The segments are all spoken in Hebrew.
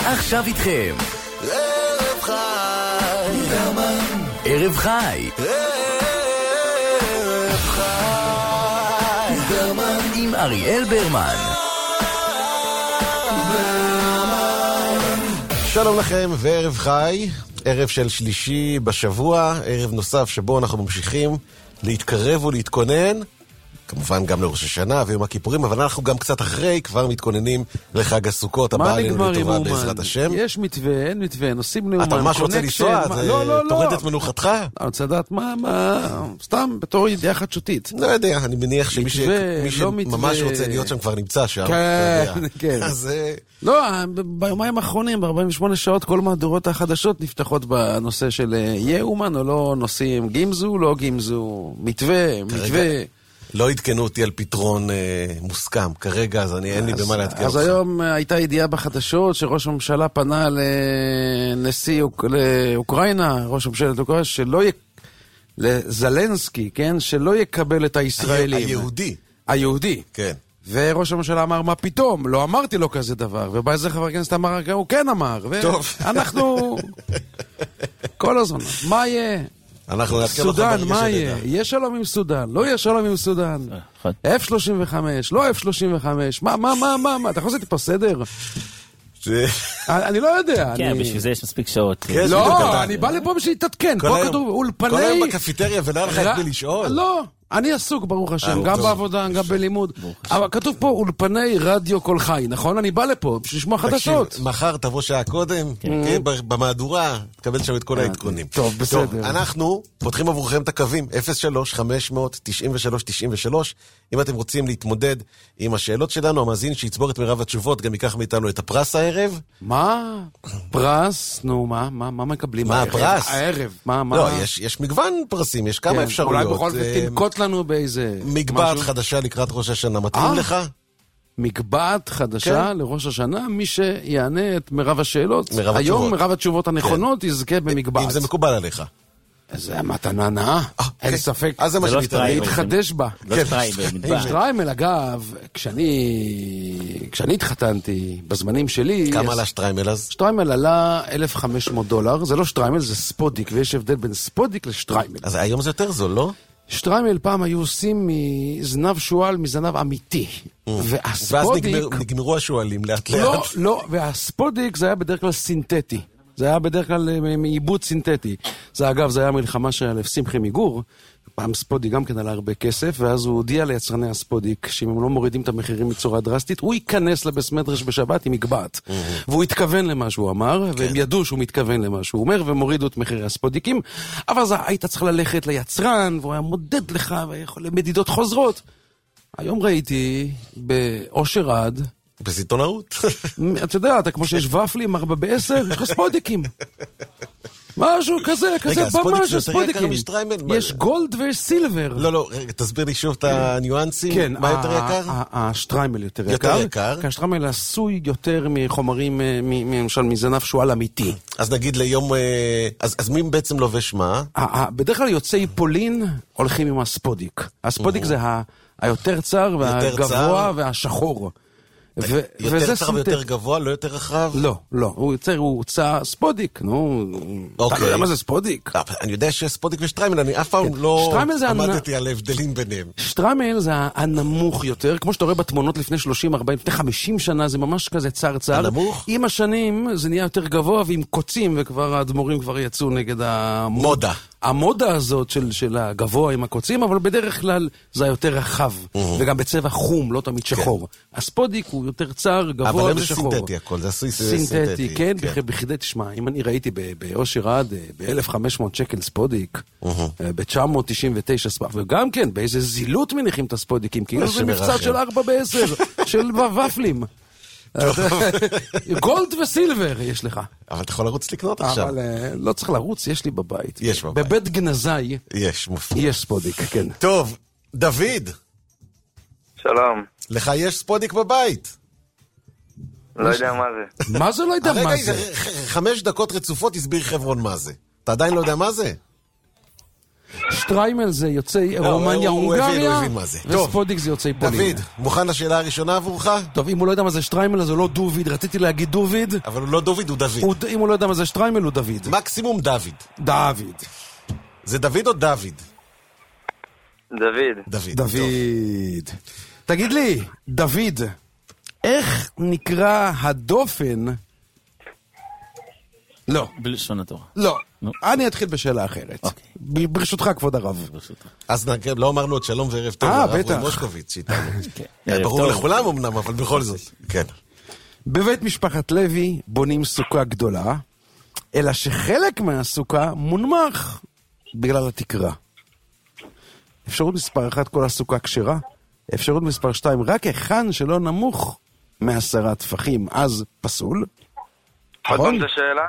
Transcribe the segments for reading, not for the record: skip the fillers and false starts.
עכשיו איתכם ערב חי ערב חי ערב חי עם אריאל ברמן. שלום לכם וערב חי, ערב של שלישי בשבוע, ערב נוסף שבו אנחנו ממשיכים להתקרב ולהתכונן, כמובן גם לראש השנה ויום הכיפורים, אבל אנחנו גם קצת אחרי כבר מתכוננים לחג הסוכות הבא עלינו לטובה בעזרת השם. יש מתווה, אין מתווה, נוסעים לאומן. אתה ממש רוצה לנסוע? תורד את מנוחתך? אני רוצה לדעת מה, סתם בתור ידיעה חדשותית. לא יודע, אני מניח שמי שממש רוצה להיות שם כבר נמצא שם. כן. אז לא, ביומיים האחרונים, ב-48 שעות, כל מהדורות החדשות נפתחות בנושא של יהיה אומן או לא, נוסעים גימזו, לא גימזו, מתווה. לא התקנו אותי על פתרון מוסכם כרגע, אז אין לי במה להתקן אותך. אז היום הייתה ידיעה בחדשות שראש הממשלה פנה לנשיא אוקראינה, ראש הממשלת אוקראינה, לזלנסקי, כן? שלא יקבל את הישראלים. היהודי. כן. וראש הממשלה אמר, מה פתאום? לא אמרתי לו כזה דבר. ובא איזה חבר כנסת אמר, הוא כן אמר. טוב. אנחנו כל הזמן, מה יהיה? סודן, מה יהיה? יש שלום עם סודן, לא יש שלום עם סודן. F-35, לא F-35, מה? אתה יכול לעשות פה סדר? אני לא יודע. כן, בשביל זה יש מספיק שעות. לא, אני בא לפה בשביל להתעדכן. פה כתוב אולפני... כל היום בקפיטריה ולא לך את מי לשאול? לא, אני עסוק ברוך השם, גם בעבודה, גם בלימוד. אבל כתוב פה אולפני רדיו כל חי, נכון? אני בא לפה בשביל לשמוע חדשות. מחר תבוא שעה קודם, במהדורה, תקבל שם את כל העדכונים. טוב, בסדר. אנחנו פותחים עבורכם את הקווים 03-500-93-93. אם אתם רוצים להתמודד עם השאלות שלנו, המאזין שיצבור את מירב התשובות גם ייקח מאיתנו את הפרס הערב. מה? פרס? נו, מה מקבלים? מה הפרס? הערב. לא, יש מגוון פרסים, יש כמה אפשרויות. אולי בכל זאת תנקוט לנו באיזה... מגבעת חדשה לקראת ראש השנה, מתאים לך? מגבעת חדשה לראש השנה, מי שיענה את מירב השאלות, היום מירב התשובות הנכונות יזכה במגבעת. אם זה מקובל עליך. זה מתנה נאה, אין ספק. אז זה מה שמתאר. להתחדש בה. לא שטריימל, מדבר. שטריימל, אגב, כשאני התחתנתי, בזמנים שלי... כמה עלה שטריימל אז? שטריימל עלה $1,500, זה לא שטריימל, זה ספודיק, ויש הבדל בין ספודיק לשטריימל. אז היום זה יותר זול, לא? שטריימל פעם היו עושים מזנב שואל, מזנב אמיתי. והספודיק... ואז נגמרו השואלים לאט לאט. לא, והספודיק זה היה בדרך כלל סינתטי. זה היה בדרך כלל מעיבוד סינתטי. זה אגב, זה היה מלחמה של שמחי מיגור. פעם ספודיק גם כן עלה הרבה כסף, ואז הוא הודיע ליצרני הספודיק, שאם הם לא מורידים את המחירים בצורה דרסטית, הוא ייכנס לבית מדרש בשבת עם מגבעת. והוא התכוון למה שהוא אמר, והם ידעו שהוא מתכוון למה שהוא אומר, והם הורידו את מחירי הספודיקים. אבל אז היית צריך ללכת ליצרן, והוא היה מודד לך, ויכול למדידות חוזרות. היום ראיתי באושר עד, בסיטונאות. אתה יודע, אתה כמו שיש ופלים, 4 ב-10, יש לך ספודיקים. משהו כזה, ממש ספודיקים. יש גולד וסילבר. לא, רגע, תסביר לי שוב את הניואנסים. כן, מה יותר יקר? השטריימל יותר יקר. כי השטריימל עשוי יותר מחומרים, למשל מזנב שואל אמיתי. אז נגיד ליום... אז מי בעצם לובש מה? בדרך כלל יוצאי פולין הולכים עם הספודיק. הספודיק זה היותר צר והגבוה והשחור. יותר צר ויותר גבוה, לא יותר רחב? לא, הוא יוצא ספודיק, נו. אתה לא יודע מה זה ספודיק? אני יודע שיש ספודיק ושטריימל, אני אף פעם לא עמדתי על ההבדלים ביניהם. שטריימל זה הנמוך יותר, כמו שאתה רואה בתמונות לפני 30, 40, לפני 50 שנה, זה ממש כזה צר. הנמוך? עם השנים זה נהיה יותר גבוה ועם קוצים, וכבר האדמו"רים כבר יצאו נגד המודה. המודה הזאת של הגבוה עם הקוצים, אבל בדרך כלל זה יותר רחב, וגם בצבע חום, לא תמיד שחור. הספודיק הוא יותר צר, גבוה ושחור. אבל זה סינתטי הכל, זה עשוי סינתטי. כן, בכדי תשמע, אם אני ראיתי באושר עד, ב-1,500 שקל ספודיק, ב-999 ספק, וגם כן, באיזה זילות מניחים את הספודיקים, כאילו זה מבצע של 4 ב-10, של ופלים. גולד וסילבר יש לך. אבל אתה יכול לרוץ לקנות עכשיו. אבל לא צריך לרוץ, יש לי בבית. יש בבית. בבית גנזי. יש, מופלא. יש ספודיק, כן. טוב, דוד. שלום. לך יש ספודיק בבית. לא יודע מה זה. מה זה לא יודע מה זה? 5 דקות רצופות הסביר חברון מה זה. אתה עדיין לא יודע מה זה? שטריימל זה יוצאי רומניה, הונגריה, וספודיק זה יוצאי פולין. דוד, מוכן לשאלה הראשונה עבורך? טוב, אם הוא לא יודע מה זה שטריימל, אז הוא לא דוביד, רציתי להגיד דוביד. אבל הוא לא דוד, הוא דוד. אם הוא לא יודע מה זה שטריימל, הוא דוד. מקסימום דוד. דוד. זה דוד או דוד? דוד. דוד. תגיד לי, דוד, איך נקרא הדופן? לא. בלשון התורה. לא. אני אתחיל בשאלה אחרת. ברשותך, כבוד הרב. אז לא אמרנו עוד שלום וערב טוב. בטח. מושקוביץ איתנו. ברור לכולם אמנם, אבל בכל זאת. כן. בבית משפחת לוי בונים סוכה גדולה, אלא שחלק מהסוכה מונמך בגלל התקרה. אפשרות מספר 1, כל הסוכה כשרה. אפשרות מספר 2, רק היכן שלא נמוך מ10 טפחים, אז פסול. עוד פעם זו שאלה?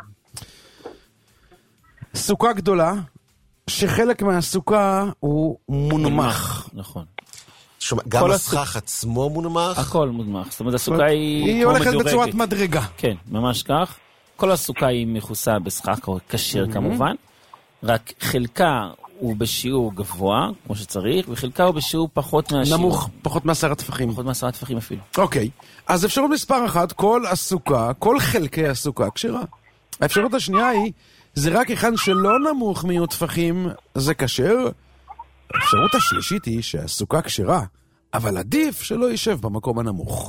סוכה גדולה, שחלק מהסוכה הוא מונמך. נכון. גם הסכך עצמו מונמך? הכל מונמך. זאת אומרת, הסוכה היא הולכת בצורת מדרגה. כן, ממש כך. כל הסוכה היא מכוסה בסכך כשר כמובן, רק חלקה הוא בשיעור גבוה, כמו שצריך, וחלקה הוא בשיעור פחות מהשיעור. נמוך, פחות מ10 טפחים. פחות מ10 טפחים אפילו. אוקיי, אז אפשרות מספר 1, כל הסוכה, כל חלקי הסוכה כשרה. האפשרות השנייה היא, זה רק היכן שלא נמוך מיעוט טפחים, זה כשר. האפשרות השלישית היא שהסוכה כשרה, אבל עדיף שלא יישב במקום הנמוך.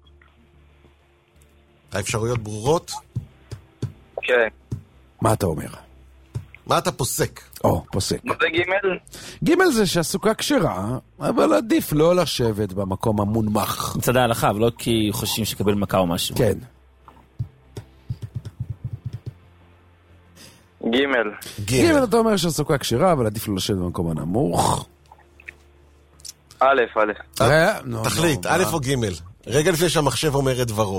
האפשרויות ברורות? כן. מה אתה אומר? מה אתה פוסק? פוסק. מה זה ג'? ג' זה שהסוכה כשרה, אבל עדיף לא לשבת במקום המונמך. מצד ההלכה, אבל לא כי חושבים שקבל מכה או משהו. כן. ג' אתה אומר שהסוכה כשרה, אבל עדיף לא לשבת במקום הנמוך. א'. תחליט, א' או ג'. רגע לפני שהמחשב אומר את דברו.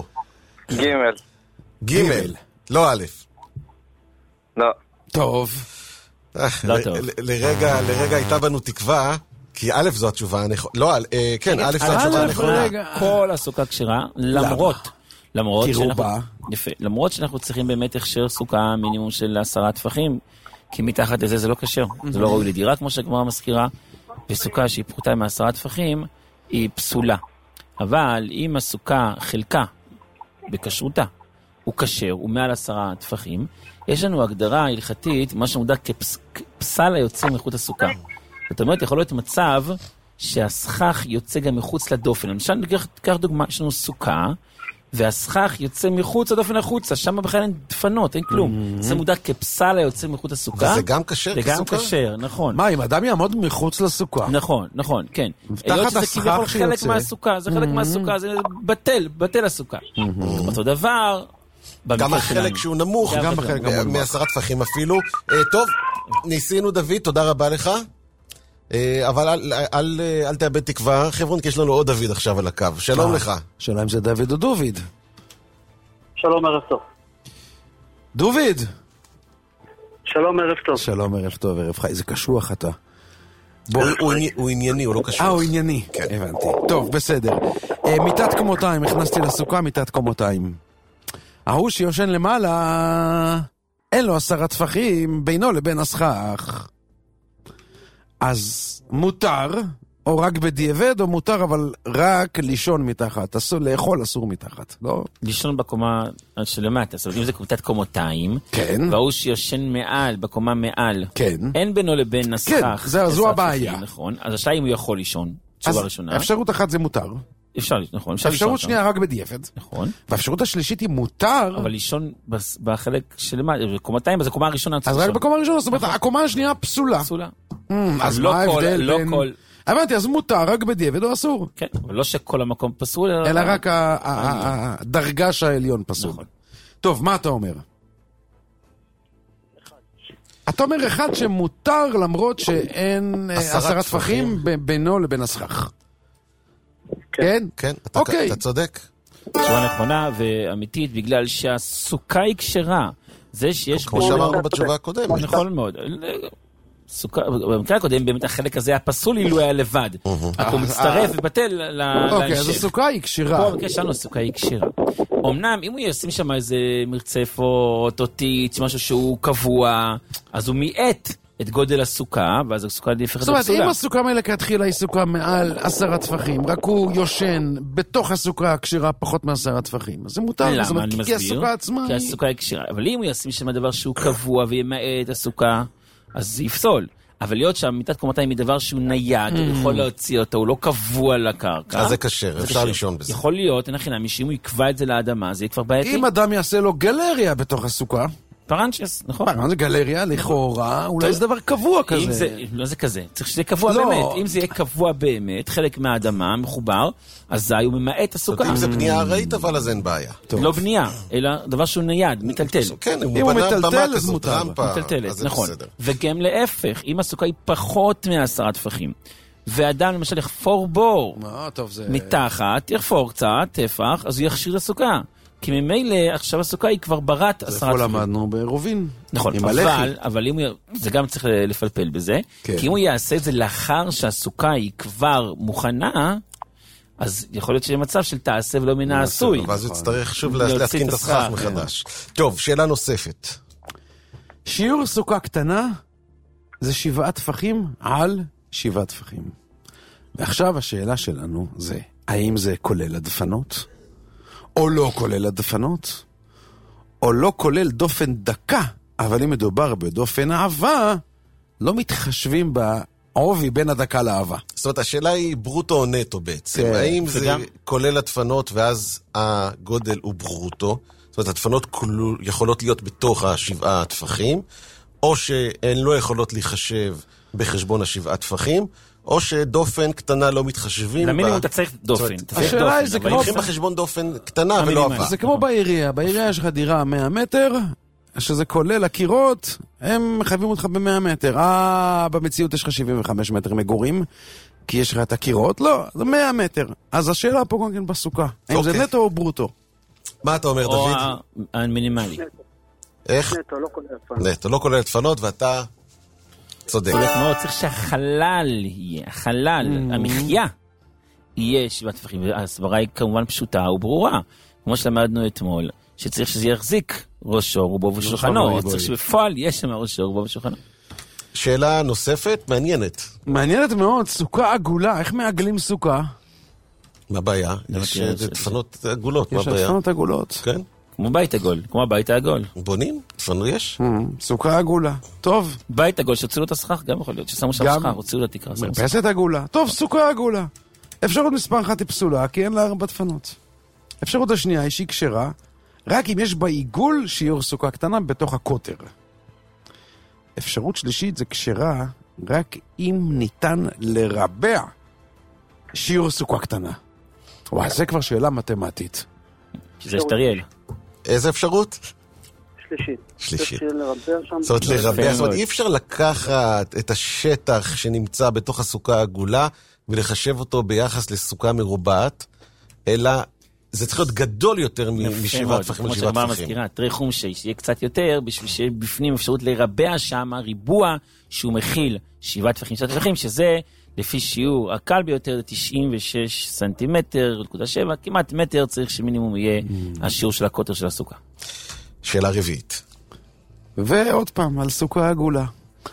ג'. לא א'. לא. טוב. לא טוב. לרגע הייתה בנו תקווה, כי א' זו התשובה הנכונה. לא, כן, א' זו התשובה הנכונה. כל הסוכה כשרה, למרות רובה. יפה, למרות שאנחנו צריכים באמת הכשר סוכה מינימום של 10 טפחים, כי מתחת לזה זה לא כשר, זה לא ראוי לדירה כמו שהגמרא מזכירה, וסוכה שהיא פחותה מ10 טפחים היא פסולה. אבל אם הסוכה חלקה בכשרותה הוא כשר, הוא מעל 10 טפחים, יש לנו הגדרה הלכתית, מה שמוגדר כפסל היוצא מחוץ הסוכה. זאת אומרת, יכול להיות מצב שהסכך יוצא גם מחוץ לדופן. למשל, ניקח דוגמה, יש לנו סוכה, והסכך יוצא מחוץ לדופן החוצה, שם בכלל אין דפנות, אין כלום. זה מוגדר כפסל היוצא מחוץ הסוכה. וזה גם כשר כסוכה? זה גם כשר, נכון. מה, אם אדם יעמוד מחוץ לסוכה? נכון, כן. תחת הסכך שיוצא. זה חלק מהסוכה, זה בטל הסוכה. אותו דבר, גם החלק שהוא נמוך, מ10 טפחים אפילו. טוב, ניסינו דוד, תודה רבה לך. אבל אל תאבד תקווה, חבר'ה, כי יש לנו עוד דוד עכשיו על הקו. שלום לך. שאלה אם זה דוד או דוד. שלום, ערב טוב. דוד. שלום, ערב טוב. שלום, ערב טוב, ערב חי. זה קשוח אתה. הוא ענייני, הוא לא קשוח. הוא ענייני, הבנתי. טוב, בסדר. מיטת קומותיים, הכנסתי לסוכה מיטת קומותיים. ההוא שיושן למעלה, אין לו 10 טפחים בינו לבין הסכך. אז מותר, או רק בדיעבד, או מותר, אבל רק לישון מתחת. לאכול אסור מתחת, לא? לישון בקומה שלמטה. זאת אומרת, אם זה קבוצת קומותיים, כן. והוא שיושן מעל, בקומה מעל, כן. אין בינו לבין הסכך. כן, זו הבעיה. נכון. אז השאלה אם הוא יכול לישון. תשובה ראשונה. אפשרות אחת זה מותר. אפשר, נכון. אפשרות שנייה רק בדיעבד. נכון. והאפשרות השלישית היא מותר. אבל לישון בחלק שלמטה, בקומתיים, אז הקומה הראשונה. אז רק בקומה הראשונה, זאת אומרת, הקומה השנייה פסולה. פסולה. אז מה ההבדל בין... הבנתי, אז מותר רק בדיעבד או אסור? כן, אבל לא שכל המקום פסול, אלא רק הדרגש העליון פסול. טוב, מה אתה אומר? אתה אומר אחד שמותר למרות שאין 10 טפחים בינו לבין הסכך. כן? כן, אוקיי. אתה צודק. תשובה נכונה ואמיתית, בגלל שהסוכה היא כשרה. זה שיש כמו שאמרנו בתשובה הקודמת. נכון מאוד. במקרה הקודם באמת החלק הזה היה פסול אילו היה לבד. הוא מצטרף ובטל להמשך. אוקיי, אז הסוכה היא כשרה. פה במקרה שלנו הסוכה היא כשרה. אמנם אם הוא ישים שם איזה מרצפות או טיץ, משהו שהוא קבוע, אז הוא מיעט את גודל הסוכה, ואז הסוכה הופכת זאת אומרת, לפסולה. אם הסוכה מלכתחילה היא סוכה מעל 10 טפחים, רק הוא יושן בתוך הסוכה הקשירה פחות מ10 טפחים, אז זה מותר. זאת למה? אומרת, אני כי מסביר. הסוכה עצמה כי היא... הסוכה היא קשירה. אבל אם הוא ישים שם דבר שהוא קבוע וימעט את הסוכה, אז זה יפסול. אבל להיות שם, מיטת קומתיים היא דבר שהוא נייד, הוא יכול להוציא אותו, הוא לא קבוע לקרקע. אז זה קשר, אפשר לישון בזה. יכול להיות, אין הכי שאם הוא יקבע את זה לאדמה, זה יהיה כבר בעייתי. אם אדם יעשה לו גלריה בתוך הסוכה, פרנצ'ס, נכון. מה זה גלריה? לכאורה, אולי זה דבר קבוע אם כזה. זה, לא זה כזה, צריך שזה יהיה קבוע לא. באמת. אם זה יהיה קבוע באמת, חלק מהאדמה מחובר, אזי הוא ממעט הסוכה. אם זה בנייה ארעית, אבל אז אין בעיה. לא בנייה, אלא דבר שהוא נייד, מטלטל. כן, אם אם הוא הוא בנה מטלטל, במה אז כזאת, מותר. רמפה, מטלטלת, אז זה נכון. בסדר. וגם להפך, אם הסוכה היא פחות מ10 טפחים, ואדם למשל יחפור בור טוב, זה... מתחת, יחפור קצת, טפח, אז הוא יכשיר לסוכה. כי ממילא עכשיו הסוכה היא כבר ברת 10 איפה טפחים. למדנו ברובין. נכון, עם הלחי. אבל אם זה גם צריך לפלפל בזה, כן. כי אם הוא יעשה את זה לאחר שהסוכה היא כבר מוכנה, אז יכול להיות שיהיה מצב של תעשה ולא מן העשוי. ואז הוא יצטרך שוב להוציא להתקין את את הסכך הסכך, מחדש. טוב, שאלה נוספת. שיעור סוכה קטנה זה 7 טפחים על 7 טפחים. ועכשיו השאלה שלנו זה, האם זה כולל הדפנות? או לא כולל הדפנות? או לא כולל דופן דקה, אבל אם מדובר בדופן אהבה, לא מתחשבים בעובי בין הדקה לאהבה. זאת אומרת, השאלה היא ברוטו או נטו בעצם. כן, האם זה וגם- כולל הדפנות ואז הגודל הוא ברוטו? זאת אומרת, הדפנות יכולות להיות בתוך 7 טפחים, או שהן לא יכולות להיחשב בחשבון 7 טפחים, או שדופן קטנה לא מתחשבים. למינימום אתה צריך דופן. אתה צריך השאלה היא, דופן, זה אבל כמו- לוקחים בחשבון דופן קטנה ולא המינימלי. אהבה. זה כמו בעירייה. בעירייה יש לך דירה 100 מטר, שזה כולל הקירות, הם מחייבים אותך ב100 מטר. במציאות יש לך 75 מטר מגורים, כי יש לך את הקירות? לא, זה 100 מטר. אז השאלה פה גם כן בסוכה. האם זה אוקיי. נטו או ברוטו? מה אתה אומר, או דוד? המינימלי. איך? נטו, לא כולל דפנות. נטו, לא כולל דפנות, ואתה צודק. צודק מאוד, צריך שהחלל יהיה, החלל, המחיה, יהיה 7 טפחים. והסברה היא כמובן פשוטה וברורה. כמו שלמדנו אתמול, שצריך שזה יחזיק ראשו, רובו ושולחנו. צריך שבפועל יש שם ראשו, רובו ושולחנו. שאלה נוספת, מעניינת. מעניינת מאוד, סוכה עגולה. איך מעגלים סוכה? מה הבעיה? יש דפנות עגולות, מה יש הבעיה? דפנות עגולות. כן? כמו בית עגול, כמו הבית העגול. בונים? דפנות יש? סוכה עגולה. טוב, בית עגול שהוציאו לו את הסכך, גם יכול להיות, ששמו שם גם- סכך, הוציאו לו תקרה. שמו סכך. מרפסת עגולה. טוב, סוכה עגולה. אפשרות מספר אחת היא פסולה, כי אין לה 4 דפנות. אפשרות השנייה היא שהיא כשרה, רק אם יש בה עיגול שיעור סוכה קטנה בתוך הקוטר. אפשרות שלישית זה כשרה, רק אם ניתן לרבע שיעור סוכה קטנה. וואי, זה כבר שאלה מתמטית. שזה שטריאל. איזה אפשרות? שלישית. שלישית. צריך לרבע שם. זאת אומרת, לרבע, זאת אומרת, מאוד. אי אפשר לקחת את השטח שנמצא בתוך הסוכה העגולה ולחשב אותו ביחס לסוכה מרובעת, אלא זה צריך להיות גדול יותר משבעה טפחים כמו לשבעה שאמרה טפחים. המזכירה, תרי חומשי, שיהיה קצת יותר, בשביל שיהיה בפנים אפשרות לרבע שם ריבוע שהוא מכיל 7 טפחים, 7 טפחים, שזה לפי שיעור הקל ביותר, 96 סנטימטר, 0.7, כמעט מטר, צריך שמינימום יהיה השיעור של הקוטר של הסוכה. שאלה רביעית. ועוד פעם, על סוכה עגולה.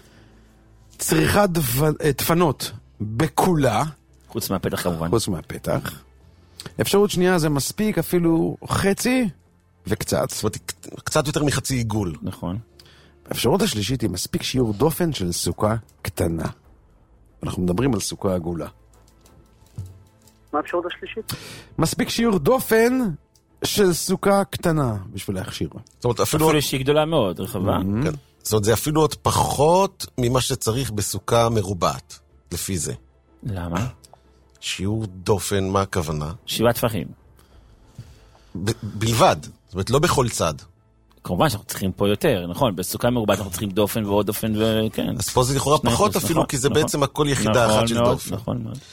צריכת דפנות בכולה, חוץ מהפתח כמובן. חוץ מהפתח. אפשרות שנייה זה מספיק אפילו חצי וקצת. זאת אומרת, קצת יותר מחצי עיגול. נכון. האפשרות השלישית היא מספיק שיעור דופן של סוכה קטנה. אנחנו מדברים על סוכה עגולה. מה האפשרות השלישית? מספיק שיעור דופן של סוכה קטנה בשביל להכשיר. זאת אומרת, אפילו... אפילו שהיא גדולה מאוד, רחבה. כן. זאת אומרת, זה אפילו עוד פחות ממה שצריך בסוכה מרובעת, לפי זה. למה? שיעור דופן, מה הכוונה? 7 טפחים. בלבד. זאת אומרת, לא בכל צד. כמובן שאנחנו צריכים פה יותר, נכון? בסוכה מרובעת אנחנו צריכים דופן ועוד דופן וכן. אז פה זה לכאורה פחות אפילו, כי זה בעצם הכל יחידה אחת של דופן. נכון מאוד.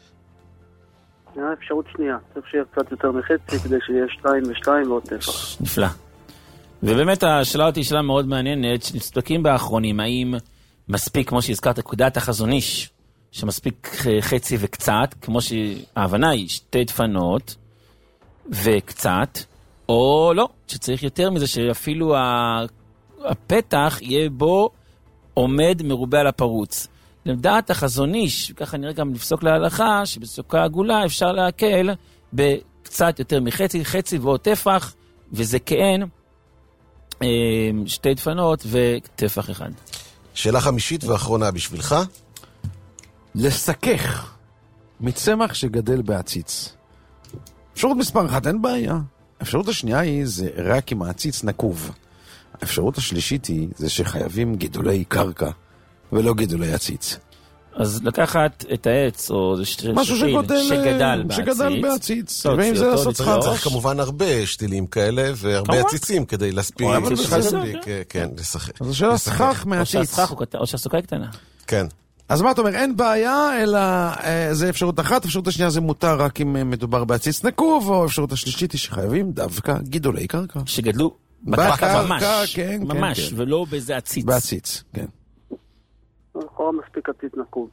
אפשרות שנייה. צריך שיהיה קצת יותר מחצי כדי שיהיה 2 ו2 ועוד טפח. נפלא. ובאמת השאלה אותי שאלה מאוד מעניינת, שנסתפקים באחרונים, האם מספיק, כמו שהזכרת, נקודת החזון איש, שמספיק חצי וקצת, כמו שההבנה היא 2 דפנות וקצת, או לא, שצריך יותר מזה, שאפילו הפתח יהיה בו עומד מרובה על הפרוץ. לדעת החזון איש, ככה נראה גם לפסוק להלכה, שבסוכה עגולה אפשר להקל בקצת יותר מחצי, חצי ועוד טפח, וזה כאין, 2 דפנות וטפח אחד. שאלה חמישית ואחרונה בשבילך. לסכך מצמח שגדל בעציץ. אפשרות מספר 1, אין בעיה. האפשרות השנייה היא, זה רק אם העציץ נקוב. האפשרות השלישית היא, זה שחייבים גידולי קרקע, ולא גידולי עציץ. אז לקחת את העץ, או משהו שגדל בעציץ. ואם זה לעשות צריך כמובן הרבה שתילים כאלה, והרבה עציצים כדי להספיק. כן, לשחק. אז השאלה סכך מעציץ. או שהסוכה היא קטנה. כן. אז מה אתה אומר, אין בעיה, אלא זה אפשרות אחת, אפשרות השנייה זה מותר רק אם מדובר בעציץ נקוב, או אפשרות השלישית היא שחייבים דווקא גידולי קרקע. שגדלו בקרקע ממש, כן, ממש, כן. ולא באיזה עציץ. בעציץ, כן. לכאורה מספיק עציץ נקוב.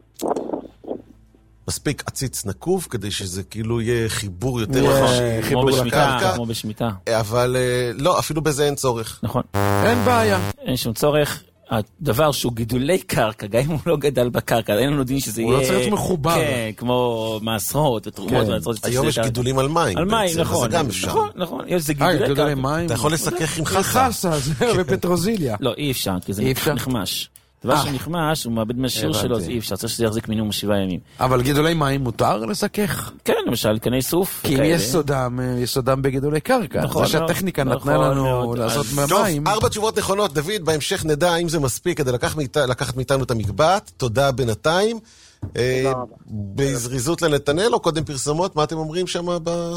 מספיק עציץ נקוב, כדי שזה כאילו יהיה חיבור יותר כמו בשמיטה, כמו בשמיטה. אבל לא, אפילו בזה אין צורך. נכון. אין בעיה. אין שום צורך. הדבר שהוא גידולי קרקע, גם אם הוא לא גדל בקרקע, אין לנו דין שזה יהיה... הוא לא צריך להיות מחובר. כן, כמו מעשרות ותרומות. היום יש גידולים על מים. על מים, נכון. זה גם אפשר. נכון, יש זה גידולי גידולי מים. אתה יכול לסכך עם חסה. חסה, זה בפטרוזיליה. לא, אי אפשר, כי זה נחמש. דבר שנחמש, הוא מאבד מהשיר שלו, אז אי אפשר, צריך שזה יחזיק מינימום 7 ימים. אבל גידולי מים מותר לסכך? כן, למשל, קני סוף. כי אם יסודם בגידולי קרקע. זה שהטכניקה נתנה לנו לעשות מהמים. טוב, 4 תשובות נכונות, דוד, בהמשך נדע אם זה מספיק כדי לקחת מאיתנו את המקבט. תודה בינתיים. בזריזות לנתנאל, או קודם פרסומות, מה אתם אומרים שם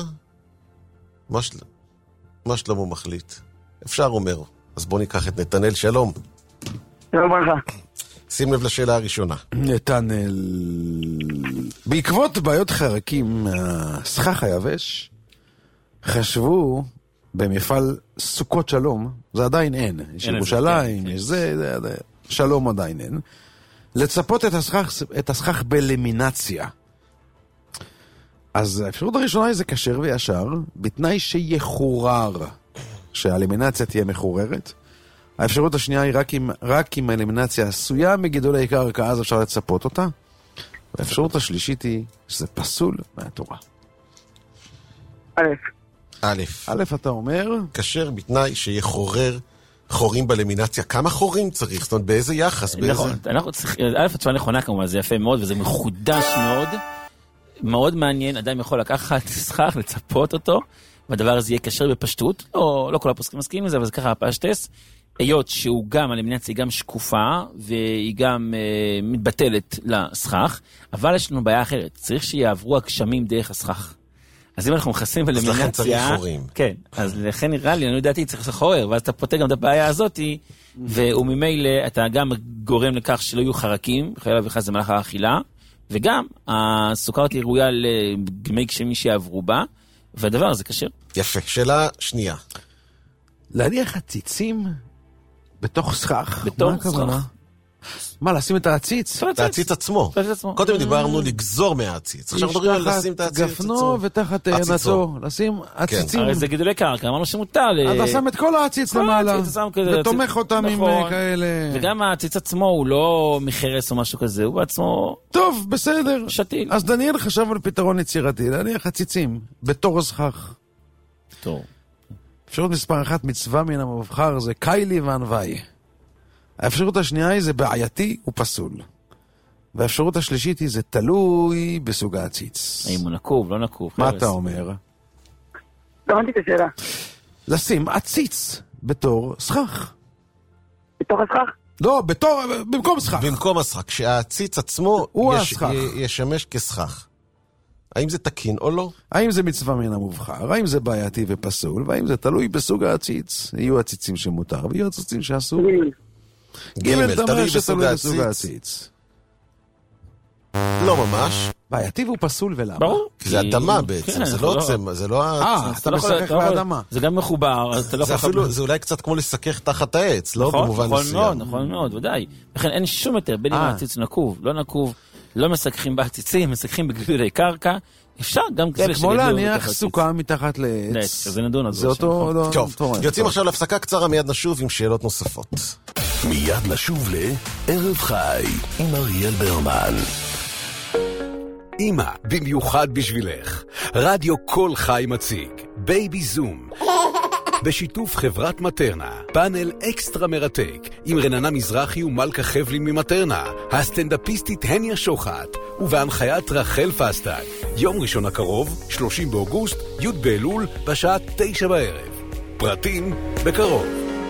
מה שלמה מחליט? אפשר אומר. אז בוא ניקח את נתנאל, שלום. שלום ברכה. שים לב לשאלה הראשונה. נתנאל, בעקבות בעיות חרקים מהסכך היבש, חשבו במפעל סוכות שלום, זה עדיין אין, יש ירושלים, יש זה, שלום עדיין אין, לצפות את הסכך בלמינציה. אז האפשרות הראשונה היא זה כשר וישר, בתנאי שיחורר, שהלמינציה תהיה מחוררת. האפשרות השנייה היא רק אם האלימינציה עשויה מגידולי קרקע, אז אפשר לצפות אותה. והאפשרות השלישית היא שזה פסול מהתורה. א', אתה אומר? כשר בתנאי שיחורר חורים בלמינציה. כמה חורים צריך? זאת אומרת, באיזה יחס? נכון, אנחנו צריכים, התשובה נכונה כמובן, זה יפה מאוד, וזה מחודש מאוד, מאוד מעניין, אדם יכול לקחת סכך, לצפות אותו, והדבר הזה יהיה כשר בפשטות, לא כל הפוסקים מסכימים לזה, אבל זה ככה הפשטס, היות שהוא גם, הלמינציה היא גם שקופה, והיא גם מתבטלת לסכך, אבל יש לנו בעיה אחרת, צריך שיעברו הגשמים דרך הסכך. אז אם אנחנו מכסים בלמינציה... אז לכן צריך חורים. כן, אז לכן נראה לי, אני יודעתי, צריך לחורר, ואז אתה פותר גם את הבעיה הזאת, וממילא אתה גם גורם לכך שלא יהיו חרקים, חייב וחס זה מלאך האכילה, וגם הסוכר תהיה ראויה לגמי גשמים שיעברו בה, והדבר הזה קשר. יפה, שאלה שנייה. להניח עציצים בתוך סכך. בתוך סכך. מה, לשים את העציץ? את העציץ עצמו. קודם דיברנו לגזור מהעציץ. עכשיו מדברים על לשים את העציץ עצמו. גפנו ותחת נצו. לשים עציצים. הרי זה גידולי קרקע, אמרנו שמותר. אתה שם את כל העציץ למעלה. ותומך אותם עם כאלה. וגם העציץ עצמו הוא לא מחרס או משהו כזה, הוא בעצמו... טוב, בסדר. שתיל. אז דניאל חשב על פתרון יצירתי, להניח עציצים בתור סכך. טוב. אפשרות מספר 1, מצווה מן המובחר, זה קיילי וענווי. האפשרות השנייה היא זה בעייתי ופסול. והאפשרות השלישית היא זה תלוי בסוג העציץ. האם הוא נקוב, לא נקוב. מה אתה אומר? לא הבנתי את השאלה. לשים עציץ בתור סכך. בתוך הסכך? לא, במקום סכך. במקום הסכך, כשהעציץ עצמו הסכך. ישמש כסכך. האם זה תקין או לא? האם זה מצווה מן המובחר? האם זה בעייתי ופסול? והאם זה תלוי בסוג העציץ? יהיו עציצים שמותר ויהיו עציצים שאסור. ג' תלוי בסוג העציץ. לא ממש. בעייתי והוא פסול ולמה? ברור. כי זה אדמה בעצם, זה לא עצם, זה לא העציץ. אתה משחק באדמה. זה גם מחובר, אז אתה לא יכול... זה אולי קצת כמו לשחך תחת העץ, לא במובן מסוים. נכון מאוד, ודאי. לכן אין שום יותר, בין אם העציץ נקוב, לא נקוב, לא מסככים בעציצים, מסככים בגדולי קרקע, אפשר גם כאלה שגדלו... זה כמו להניח סוכה מתחת לעץ. זה נדון על זה. טוב, יוצאים עכשיו להפסקה קצרה, מיד נשוב עם שאלות נוספות. מיד נשוב לערב חי עם אריאל ברמן. אמא, במיוחד בשבילך, רדיו קול חי מציג, בייבי זום. בשיתוף חברת מטרנה, פאנל אקסטרה מרתק, עם רננה מזרחי ומלכה חבלין ממטרנה, הסטנדאפיסטית הניה שוחט, ובהנחיית רחל פסטג. יום ראשון הקרוב, 30 באוגוסט, י' באלול, בשעה 9 בערב. פרטים בקרוב.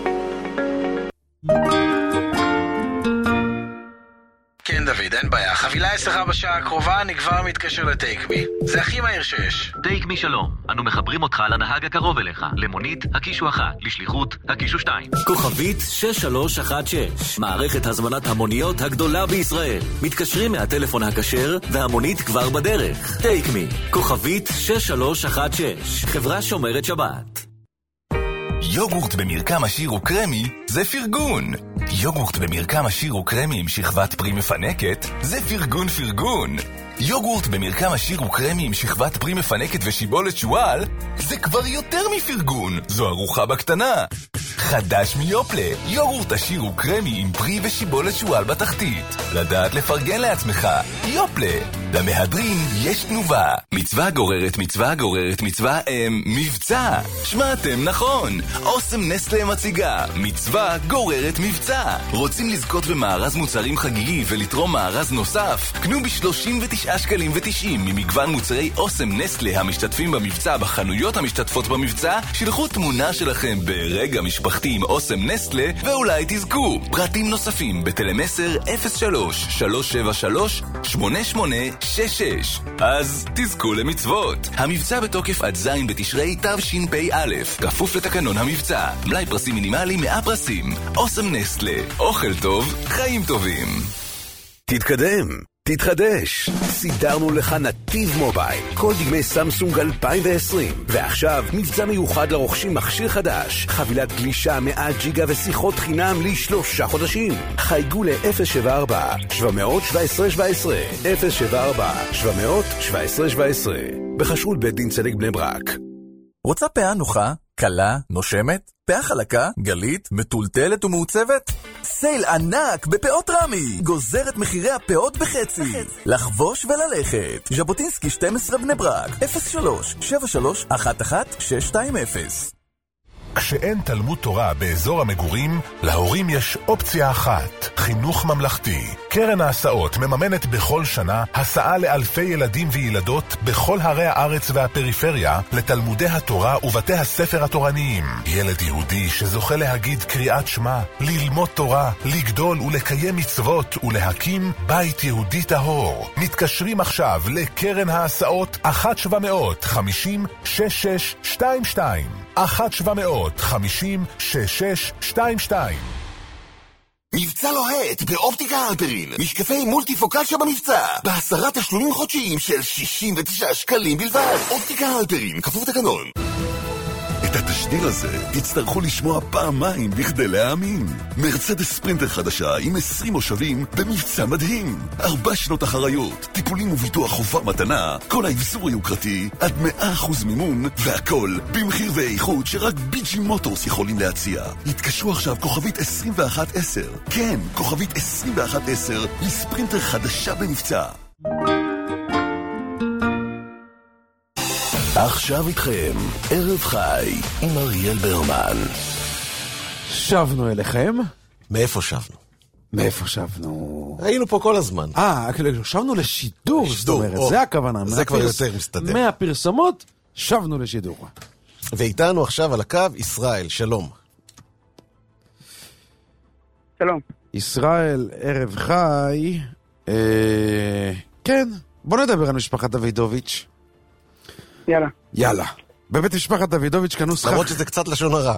כן דוד, אין בעיה. חבילה אצלך בשעה הקרובה, אני כבר מתקשר לטייקמי. זה הכי מהיר שיש. טייקמי שלום, אנו מחברים אותך לנהג הקרוב אליך. למונית, הקישו 1, לשליחות, הקישו 2. כוכבית 6316, מערכת הזמנת המוניות הגדולה בישראל. מתקשרים מהטלפון הכשר והמונית כבר בדרך. טייקמי, כוכבית 6316, חברה שומרת שבת. יוגורט במרקם עשיר וקרמי זה פרגון. יוגורט במרקם עשיר וקרמי עם שכבת פרי מפנקת זה פרגון. יוגורט במרקם עשיר וקרמי עם שכבת פרי מפנקת ושיבולת שואל זה כבר יותר מפרגון, זו ארוחה בקטנה. חדש מיופלה, יוגורט עשיר וקרמי עם פרי ושיבולת שואל בתחתית. לדעת לפרגן לעצמך, יופלה. למהדרים יש תנובה. מצווה גוררת מצווה גוררת מצווה מבצע. שמעתם נכון, אוסם נסטלה מציגה מצווה גוררת מבצע. רוצים לזכות במארז מוצרים חגיגי ולתרום מארז נוסף? קנו ב-39 שקלים ו90 ממגוון מוצרי אוסם נסטלה המשתתפים במבצע בחנויות המשתתפות במבצע. שלחו תמונה שלכם ברגע משפחתי עם אוסם נסטלה ואולי תזכו. פרטים נוספים בטלמסר 03-373-8866. אז תזכו למצוות. המבצע בתוקף עד זין בתשרי תשפ"א, כפוף לתקנון המבצע. מלאי פרסים מינימלי 100 פרסים. אוסם נסטלה, אוכל טוב, חיים טובים. תתקדם, תתחדש. סידרנו לך נתיב מובייל, כל דגמי סמסונג 2020. ועכשיו מבצע מיוחד לרוכשים מכשיר חדש, חבילת גלישה 100 ג'יגה ושיחות חינם ל3 חודשים. חייגו ל-074 717 17 074 717 17 בחשול בית דין צדק בני ברק. רוצה פאה נוחה, קלה, נושמת, פאה חלקה, גלית, מטולטלת ומעוצבת? סייל ענק בפאות רמי, גוזר את מחירי הפאות בחצי. לחבוש וללכת. ז'בוטינסקי 12 בני ברק, 03-7311-620. כשאין תלמוד תורה באזור המגורים, להורים יש אופציה אחת, חינוך ממלכתי. קרן ההסעות מממנת בכל שנה הסעה לאלפי ילדים וילדות בכל ערי הארץ והפריפריה לתלמודי התורה ובתי הספר התורניים. ילד יהודי שזוכה להגיד קריאת שמע, ללמוד תורה, לגדול ולקיים מצוות ולהקים בית יהודי טהור. מתקשרים עכשיו לקרן ההסעות 1-750-6622 1-750-6622. מבצע לוהט באופטיקה הלפרין, משקפי מולטיפוקל שבמבצע, ב10 תשלומים חודשיים של 69 שקלים בלבד. אופטיקה הלפרין, כפוף לתקנון. את התשדיר הזה תצטרכו לשמוע פעמיים בכדי להאמין. מרצדס ספרינטר חדשה עם 20 מושבים במבצע מדהים. 4 שנות אחריות, טיפולים וביטוח חובה מתנה, כל האבזור היוקרתי, עד 100% מימון, והכל במחיר ואיכות שרק ביג'י מוטורס יכולים להציע. התקשרו עכשיו כוכבית 2110. כן, כוכבית 2110 לספרינטר חדשה במבצע. עכשיו איתכם, ערב חי עם אריאל ברמן. שבנו אליכם. מאיפה שבנו? מאיפה שבנו? היינו פה כל הזמן. שבנו לשידור, זאת אומרת, זה הכוונה. זה כבר יותר מסתדר. מהפרסומות, שבנו לשידור. ואיתנו עכשיו על הקו, ישראל, שלום. שלום. ישראל, ערב חי. כן, בוא נדבר על משפחת דוידוביץ'. יאללה. בבית משפחת דוידוביץ' קנו שכח. למרות שזה קצת לשון הרע.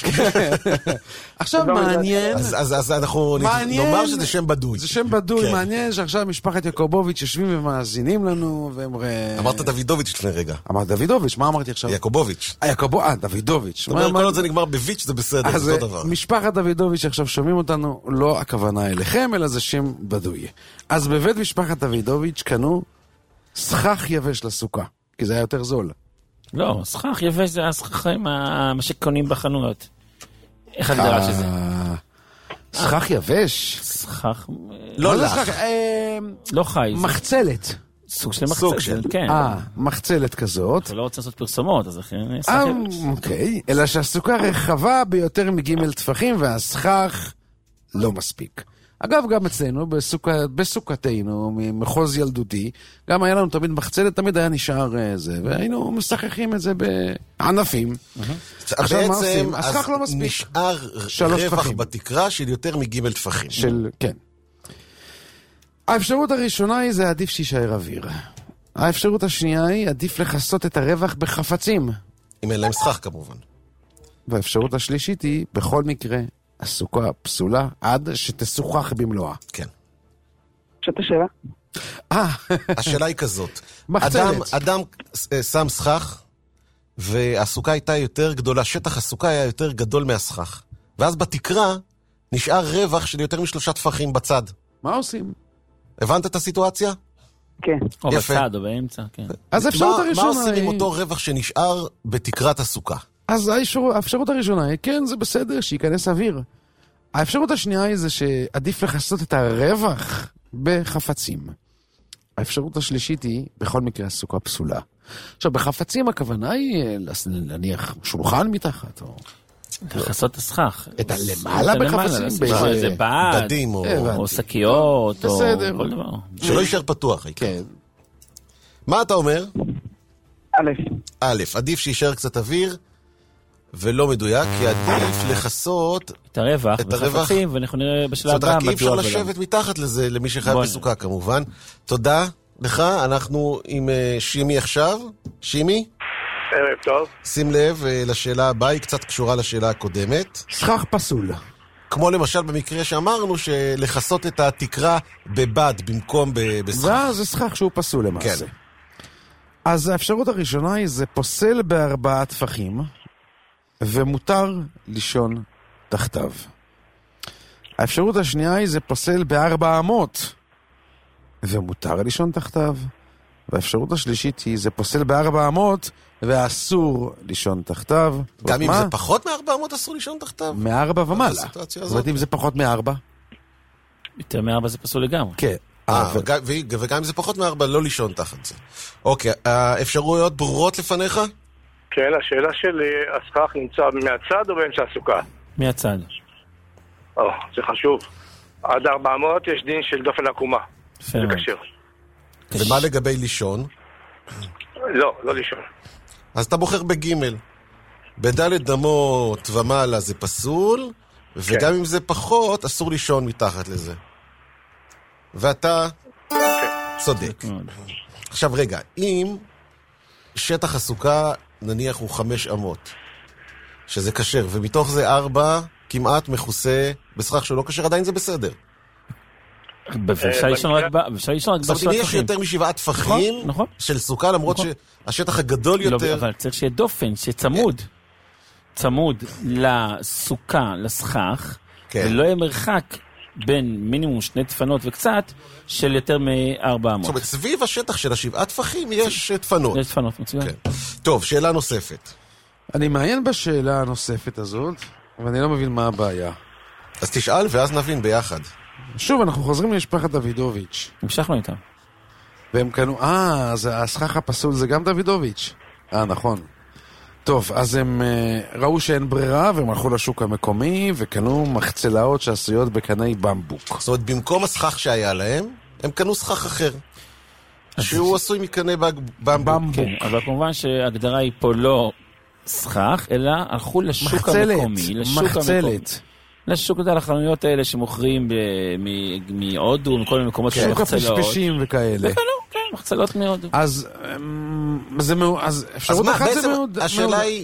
עכשיו מעניין. אז אנחנו נאמר שזה שם בדוי. זה שם בדוי, מעניין שעכשיו משפחת יקובוביץ' יושבים ומאזינים לנו. אמרת דוידוביץ' לפני רגע. אמרת דוידוביץ', מה אמרתי עכשיו? יקובוביץ'. דוידוביץ'. כל עוד זה נגמר בביץ' זה בסדר, זה אותו דבר. משפחת דוידוביץ' עכשיו שומעים אותנו, לא הכוונה אליכם, אלא זה שם בדוי. אז בבית משפחת דוידוביץ' קנו שכח יבש לסוכה. כי זה היה יותר זול. לא, שכח יבש זה השכחים מה שקונים בחנויות. איך הגדרה שזה? סכך יבש? סכך... לא לך. לא חי. מחצלת. סוג של מחצלת, כן. מחצלת כזאת. אתה לא רוצה לעשות פרסומות, אז אחרי... אוקיי, אלא שהסוכה רחבה ביותר מג' טפחים, והסכך לא מספיק. אגב, גם אצלנו, בסוכתנו, ממחוז ילדותי, גם היה לנו תמיד מחצלת, תמיד היה נשאר זה, והיינו משחקים את זה בענפים. עכשיו מה עושים? הסכך לא מספיק. נשאר רווח בתקרה של יותר מג' טפחים. כן. האפשרות הראשונה היא זה עדיף שישאר אוויר. האפשרות השנייה היא עדיף לחסות את הרווח בחפצים. אם אין להם סכך כמובן. והאפשרות השלישית היא, בכל מקרה, הסוכה פסולה עד שתשוחח במלואה. כן. שאתה שאלה? השאלה היא כזאת. מחצלת. אדם שם סכך, והסוכה הייתה יותר גדולה, שטח הסוכה היה יותר גדול מהסכך. ואז בתקרה נשאר רווח של יותר מ3 טפחים בצד. מה עושים? הבנת את הסיטואציה? כן. או בצד או באמצע, כן. אז האפשרות הראשונה מה עושים עם אותו רווח שנשאר בתקרת הסוכה? אז האפשרות הראשונה היא, כן, זה בסדר, שייכנס אוויר. האפשרות השנייה היא זה שעדיף לחסות את הרווח בחפצים. האפשרות השלישית היא, בכל מקרה, הסוכה פסולה. עכשיו, בחפצים הכוונה היא להניח שולחן מתחת, או... לחסות הסכך. את הלמעלה בחפצים? זה בד, בדים או שקיות, או כל דבר. שלא יישאר פתוח. כן. מה אתה אומר? א', עדיף שישאר קצת אוויר, ולא מדויק, כי עדיף לחסות את הרווח בחפצים, ואנחנו נראה בשלב הבא. זאת אומרת, אי אפשר לשבת מתחת לזה, למי שחייב בסוכה כמובן. תודה לך, אנחנו עם שימי עכשיו. שימי? ערב טוב. שים לב לשאלה הבאה, היא קצת קשורה לשאלה הקודמת. סכך פסול. כמו למשל במקרה שאמרנו, שלחסות את התקרה בבד במקום בסכך. זה סכך שהוא פסול למעשה. כן. אז האפשרות הראשונה היא, זה פוסל ב4 טפחים, ומותר לישון תחתיו. האפשרות השנייה היא, זה פוסל ב400, ומותר לישון תחתיו. והאפשרות השלישית היא, זה פוסל ב400, ואסור לישון תחתיו. גם אם זה פחות מ400 אסור לישון תחתיו? מ4 ומעלה. זאת אומרת, אם זה פחות מ4? יותר מ4 זה פסול לגמרי. כן. וגם אם זה פחות מ4, לא לישון תחת זה. אוקיי, האפשרויות ברורות לפניך? כן, השאלה שלי, הסכך נמצא מהצד או באמצע הסוכה? מהצד. זה חשוב. עד 400 יש דין של דופן עקומה. זה קשר. ומה לגבי לישון? לא לישון. אז אתה בוחר בגימל. בדלת דמות ומעלה זה פסול, וגם אם זה פחות, אסור לישון מתחת לזה. ואתה צודק. עכשיו רגע, אם שטח הסוכה נניח הוא 5 אמות, שזה קשר, ומתוך זה 4 כמעט מכוסה בסכך שלא קשר, עדיין זה בסדר. אפשר לישון רק בשלוש טפחים. יש יותר מ7 טפחים של סוכה, למרות שהשטח הגדול יותר... אבל צריך שיהיה דופן, שצמוד. צמוד לסוכה, לסכך, ולא יהיה מרחק בין מינימום 2 דפנות וקצת, של יותר מ400. זאת אומרת, סביב השטח של 7 טפחים יש דפנות. יש דפנות, מצוין. טוב, שאלה נוספת. אני מעיין בשאלה הנוספת הזאת, ואני לא מבין מה הבעיה. אז תשאל ואז נבין ביחד. שוב, אנחנו חוזרים למשפחת דוידוביץ'. המשכנו איתם. והם קנו, אז הסכך הפסול זה גם דוידוביץ'. נכון. טוב, אז הם ראו שאין ברירה, והם הלכו לשוק המקומי, וקנו מחצלאות שעשויות בקני במבוק. זאת אומרת, במקום הסכך שהיה להם, הם קנו סכך אחר. שהוא עשוי מקני במבוק. כן, אבל כמובן שההגדרה היא פה לא סכך, אלא הלכו לשוק המקומי. מחצלת. לשוק לחנויות האלה שמוכרים מהודו, מכל מיני מקומות של מחצלות. שוק הפשפשים וכאלה. כן, מחצלות מהודו. אז אפשרות אחת זה מהודר. השאלה היא,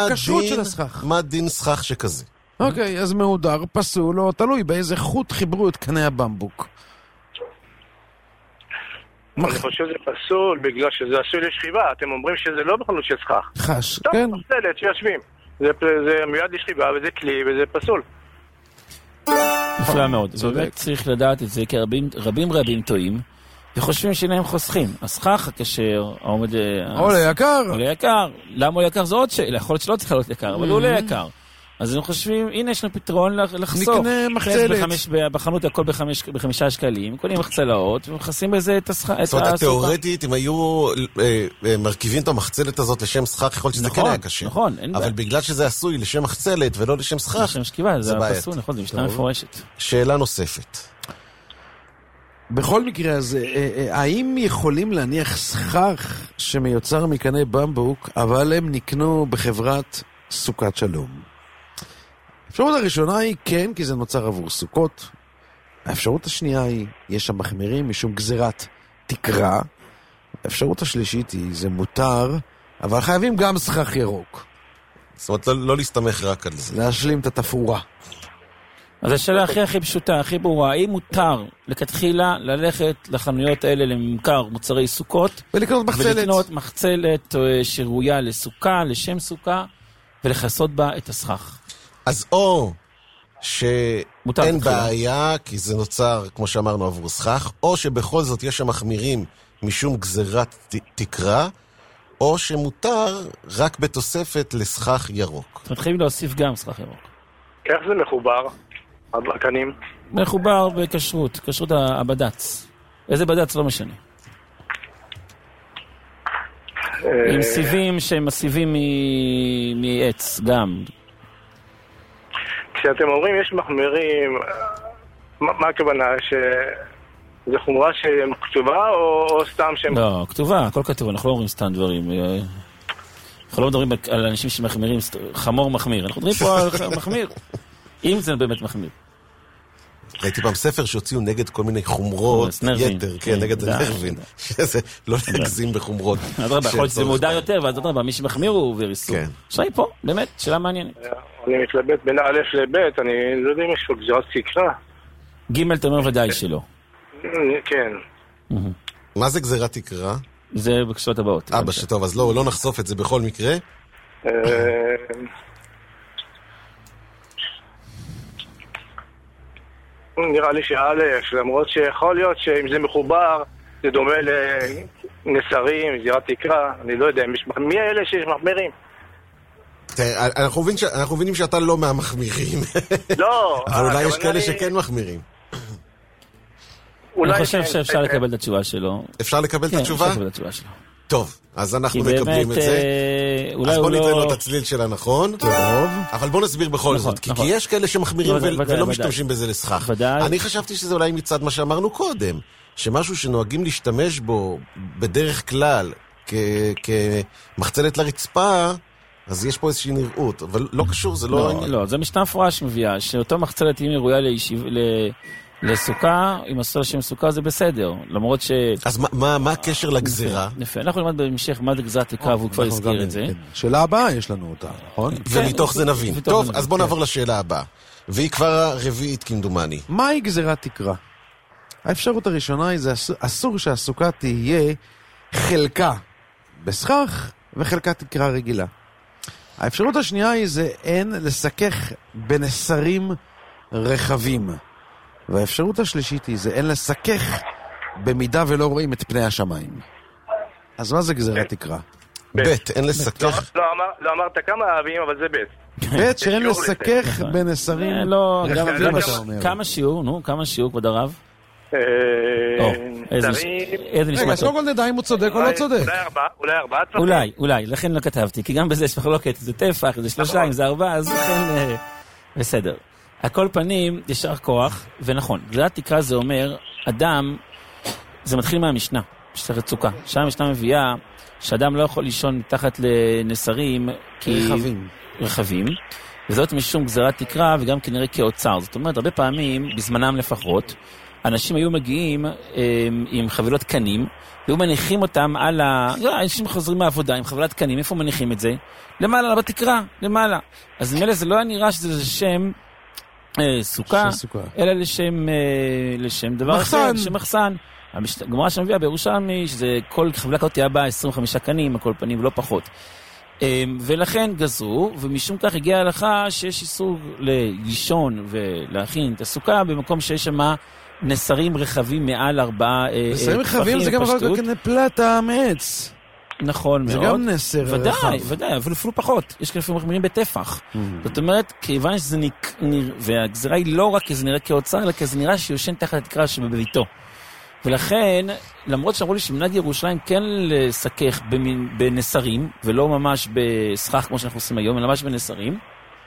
מה דין סכך שכזה? אוקיי, אז מהודר, פסול, או תלוי באיזה חוט חיברו את קני הבמבוק. אני חושב שזה פסול בגלל שזה עשוי לשכיבה. אתם אומרים שזה לא בחנות של סכך. חש, כן. טוב, מחצלת שיושבים. זה מיועד לשכיבה וזה כלי וזה פסול. נפלא מאוד. באמת צריך לדעת את זה, כי רבים טועים, וחושבים שאינם חוסכים. הסכך הכשר, העומד... עולה יקר. עולה יקר. למה עולה יקר? זו עוד שאלה. יכול להיות שלא צריך לעלות יקר, אבל הוא עולה יקר. אז הם חושבים, הנה יש לנו פתרון לחסוך. נקנה מחצלת. בחנות הכל ב5 שקלים, קונים מחצלאות, ומכסים בזה את הסוכה. זאת אומרת, תיאורטית, אם היו מרכיבים את המחצלת הזאת לשם סכך, יכול להיות שזה כן היה קשה. נכון, אבל בגלל שזה עשוי לשם מחצלת ולא לשם סכך, לשם שקיבה, זה פסול, נכון, זה משנה מפורשת. שאלה נוספת. בכל מקרה הזה, האם יכולים להניח סכך שמיוצר מקנה במבוק, אבל הם נקנו בחברת סוכת שלום? האפשרות הראשונה היא כן, כי זה נוצר עבור סוכות. האפשרות השנייה היא, יש שם מחמירים משום גזירת תקרה. האפשרות השלישית היא, זה מותר, אבל חייבים גם סכך ירוק. זאת אומרת, לא להסתמך רק על זה. להשלים את התפאורה. אז השאלה הכי פשוטה, הכי ברורה, האם מותר לכתחילה ללכת לחנויות האלה לממכר מוצרי סוכות, ולקנות מחצלת. ולקנות מחצלת שראויה לסוכה, לשם סוכה, ולכסות בה את הסכך. אז או שאין בעיה, כי זה נוצר, כמו שאמרנו, עבור סכך, או שבכל זאת יש שם מחמירים משום גזירת תקרה, או שמותר רק בתוספת לסכך ירוק. זאת מתחילים להוסיף גם סכך ירוק. איך זה מחובר? הדרקנים? מחובר בכשרות, כשרות הבד"ץ. איזה בד"ץ לא משנה. עם סיבים שהם מסיבים מעץ גם. כשאתם אומרים יש מחמירים, מה הכוונה? שזה חומרה שהם כתובה או סתם שהם... לא, כתובה, הכל כתוב, אנחנו לא אומרים סתם דברים. אנחנו לא מדברים על אנשים שמחמירים, חמור מחמיר. אנחנו מדברים פה על מחמיר. אם זה באמת מחמיר. ראיתי פעם ספר שהוציאו נגד כל מיני חומרות יתר, כן, נגד הנרבין. שזה לא להגזים בחומרות. יכול להיות שזה מודע יותר, ואז מי שמחמיר הוא וריסו. שי פה, באמת, שאלה מעניינת. אני מתלבט בין א' לב', אני לא יודע אם יש פה גזירת תקרה. ג' תאמר ודאי שלא. כן. מה זה גזירת תקרה? זה בקשות הבאות. טוב, אז לא נחשוף את זה בכל מקרה. נראה לי שא', למרות שיכול להיות שאם זה מחובר, זה דומה לנסרים, גזירת תקרה, אני לא יודע, מי האלה שיש מחמירים? אנחנו מבינים שאתה לא מהמחמירים. לא. אבל אולי יש כאלה שכן מחמירים. אני חושב שאפשר לקבל את התשובה שלו. אפשר לקבל את התשובה? כן, אפשר לקבל את התשובה שלו. טוב, אז אנחנו מקבלים את זה. אז בוא ניתן לו את הצליל שלה נכון. טוב. אבל בוא נסביר בכל זאת. כי יש כאלה שמחמירים ולא משתמשים בזה לסכך. אני חשבתי שזה אולי מצד מה שאמרנו קודם. שמשהו שנוהגים להשתמש בו בדרך כלל כמחצלת לרצפה, אז יש פה איזושהי נראות. אבל לא קשור, זה לא... לא, זה משנה מפורש מביאה. שאותו מחצלת היא ראויה לסוכה, אם עשו לשם סוכה זה בסדר, למרות ש... אז מה הקשר לגזירה? יפה, אנחנו נלמד בהמשך מה זה גזירת תקרה, והוא כבר הזכיר את זה. שאלה הבאה יש לנו אותה, נכון? ומתוך זה נבין. טוב, אז בוא נעבור לשאלה הבאה. והיא כבר הרביעית כמדומני. מהי גזירת תקרה? האפשרות הראשונה היא, אסור שהסוכה תהיה חלקה בסכך וחלקה תקרה רגילה. האפשרות השנייה היא, זה אין לסכך בנסרים רחבים. והאפשרות השלישית היא, זה אין לסכך במידה ולא רואים את פני השמיים. אז מה זה גזירת תקרה? ב' אין לסכך. לא אמרת כמה אהבים, אבל זה ב'. ב' שאין לסכך בנסרים רחבים, אתה אומר. כמה שיעור, כבוד הרב? איזה נשמע טוב. קודם כל נדע אם הוא צודק או לא צודק. אולי 4 צודק. אולי, לכן לא כתבתי, כי גם בזה יש מחלוקת, זה טפח, זה 3, אם זה 4, אז לכן בסדר. על כל פנים, ישר כוח, ונכון, גזירת תקרה זה אומר, אדם, זה מתחיל מהמשנה, משתרת סוכה. שם המשנה מביאה, שאדם לא יכול לישון מתחת לנסרים, רחבים, וזאת משום גזירת תקרה, וגם כנראה כאוצר. זאת אומרת, הרבה פעמים, בזמנם לפחות, אנשים היו מגיעים עם חבילות קנים, והיו מניחים אותם על אנשים חוזרים מהעבודה עם חבילת קנים, איפה מניחים את זה? למעלה, בתקרה, למעלה. אז נראה לי זה לא היה נראה שזה שם סוכה, אלא לשם דבר אחר, לשם מחסן. הגמרא שמביאה בירושלמי, שזה כל חבילה כזאת תהיה בה 25 קנים, על כל פנים ולא פחות. ולכן גזרו, ומשום כך הגיעה ההלכה שיש איסור לישון ולהכין את הסוכה במקום שיש שם נסרים רחבים מעל 4 נסרים רחבים זה גם יכול להיות פלטה מעץ. נכון מאוד. זה גם נסר רחב. ודאי, אבל אפילו פחות. יש כאלה מחמירים בטפח. זאת אומרת, כיוון שזה והגזירה היא לא רק כי זה נראה כאוצר, אלא כי זה נראה שיושן תחת התקרה שבביתו. ולכן, למרות שאמרו לי שמנהג ירושלים כן לסכך בנסרים, ולא ממש בסכך כמו שאנחנו עושים היום, אלא ממש בנסרים,